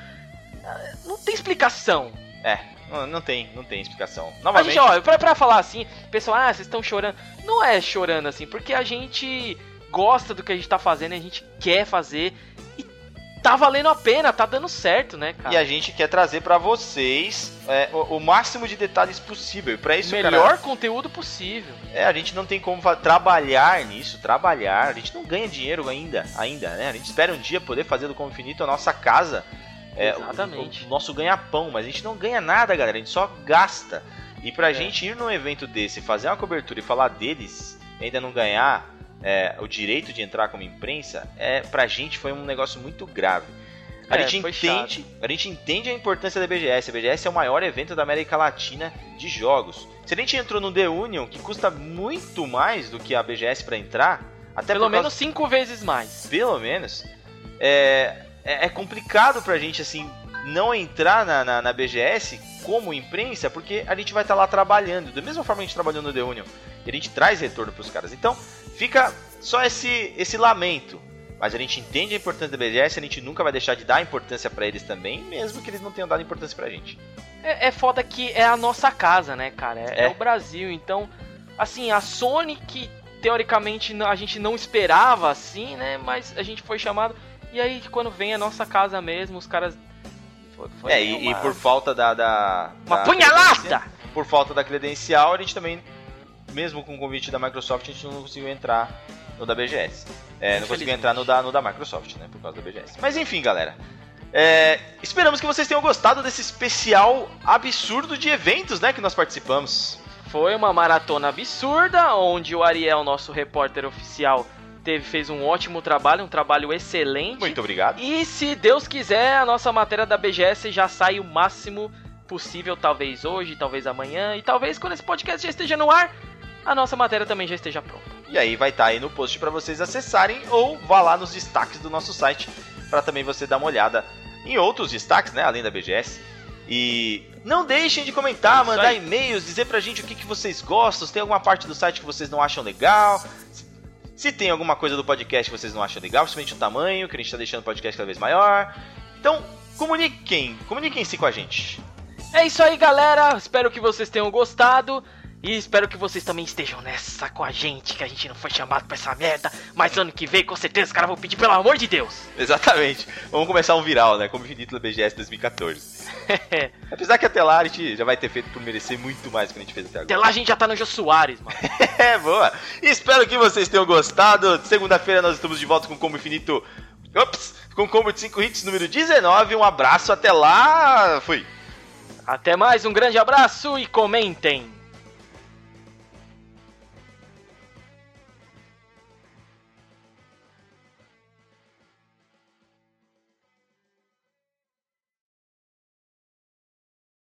Não tem explicação. É, não, não tem, não tem explicação. A Novamente... gente, ó, pra, pra falar assim, pessoal, ah, vocês estão chorando. Não é chorando assim, porque a gente gosta do que a gente tá fazendo, a gente quer fazer e tá valendo a pena, tá dando certo, né, cara? E a gente quer trazer pra vocês é, o, o máximo de detalhes possível. Pra isso, melhor cara, conteúdo possível. É, a gente não tem como fa- trabalhar nisso, trabalhar. A gente não ganha dinheiro ainda, ainda, né? A gente espera um dia poder fazer do Como Infinito a nossa casa, é, Exatamente. o, o nosso ganha-pão, mas a gente não ganha nada, galera. A gente só gasta. E pra É. gente ir num evento desse, fazer uma cobertura e falar deles, e ainda não ganhar é, o direito de entrar como imprensa, é, pra gente foi um negócio muito grave. A, É, gente foi entende, a gente entende a importância da B G S. A B G S é o maior evento da América Latina de jogos. Se a gente entrou no The Union, que custa muito mais do que a B G S pra entrar, até Pelo por causa- menos cinco vezes mais. pelo menos, é, é, é complicado pra gente assim não entrar na, na, na B G S como imprensa, porque a gente vai estar lá trabalhando, da mesma forma que a gente trabalhou no The Union, e a gente traz retorno pros caras. Então, fica só esse, esse lamento. Mas a gente entende a importância da B G S, a gente nunca vai deixar de dar importância pra eles também, mesmo que eles não tenham dado importância pra gente. É, é foda que é a nossa casa, né, cara? É, É. é o Brasil, então, assim, a Sony que teoricamente a gente não esperava assim, né? Mas a gente foi chamado. E aí quando vem a nossa casa mesmo, os caras. Foi, foi é, e, uma, e por falta da. da uma da punhalada! por falta da credencial, a gente também, mesmo com o convite da Microsoft, a gente não conseguiu entrar no da B G S. É, não conseguiu entrar no da, no da Microsoft, né, por causa da B G S. Mas enfim, galera. É, esperamos que vocês tenham gostado desse especial absurdo de eventos, né, que nós participamos. Foi uma maratona absurda, onde o Ariel, nosso repórter oficial, teve, fez um ótimo trabalho, um trabalho excelente. Muito obrigado. E se Deus quiser, a nossa matéria da B G S já sai o máximo possível, talvez hoje, talvez amanhã, e talvez quando esse podcast já esteja no ar, a nossa matéria também já esteja pronta. E aí vai estar aí no post para vocês acessarem, ou vá lá nos destaques do nosso site, para também você dar uma olhada em outros destaques, né, além da B G S. E não deixem de comentar, mandar e-mails, dizer pra gente o que, que vocês gostam, se tem alguma parte do site que vocês não acham legal, se tem alguma coisa do podcast que vocês não acham legal, principalmente o tamanho, que a gente tá deixando o podcast cada vez maior. Então, comuniquem, comuniquem-se com a gente. É isso aí, galera, espero que vocês tenham gostado. E espero que vocês também estejam nessa com a gente, que a gente não foi chamado pra essa merda. Mas ano que vem, com certeza, os caras vão pedir, pelo amor de Deus. Exatamente. Vamos começar um viral, né? Como Infinito da B G S dois mil e catorze. Apesar que até lá a gente já vai ter feito por merecer muito mais do que a gente fez até agora. Até lá a gente já tá no Jô Soares, mano. É, boa. E espero que vocês tenham gostado. Segunda-feira nós estamos de volta com o Combo Infinito. Ops! Com o Combo de cinco hits número dezenove. Um abraço, até lá. Fui. Até mais, um grande abraço e comentem.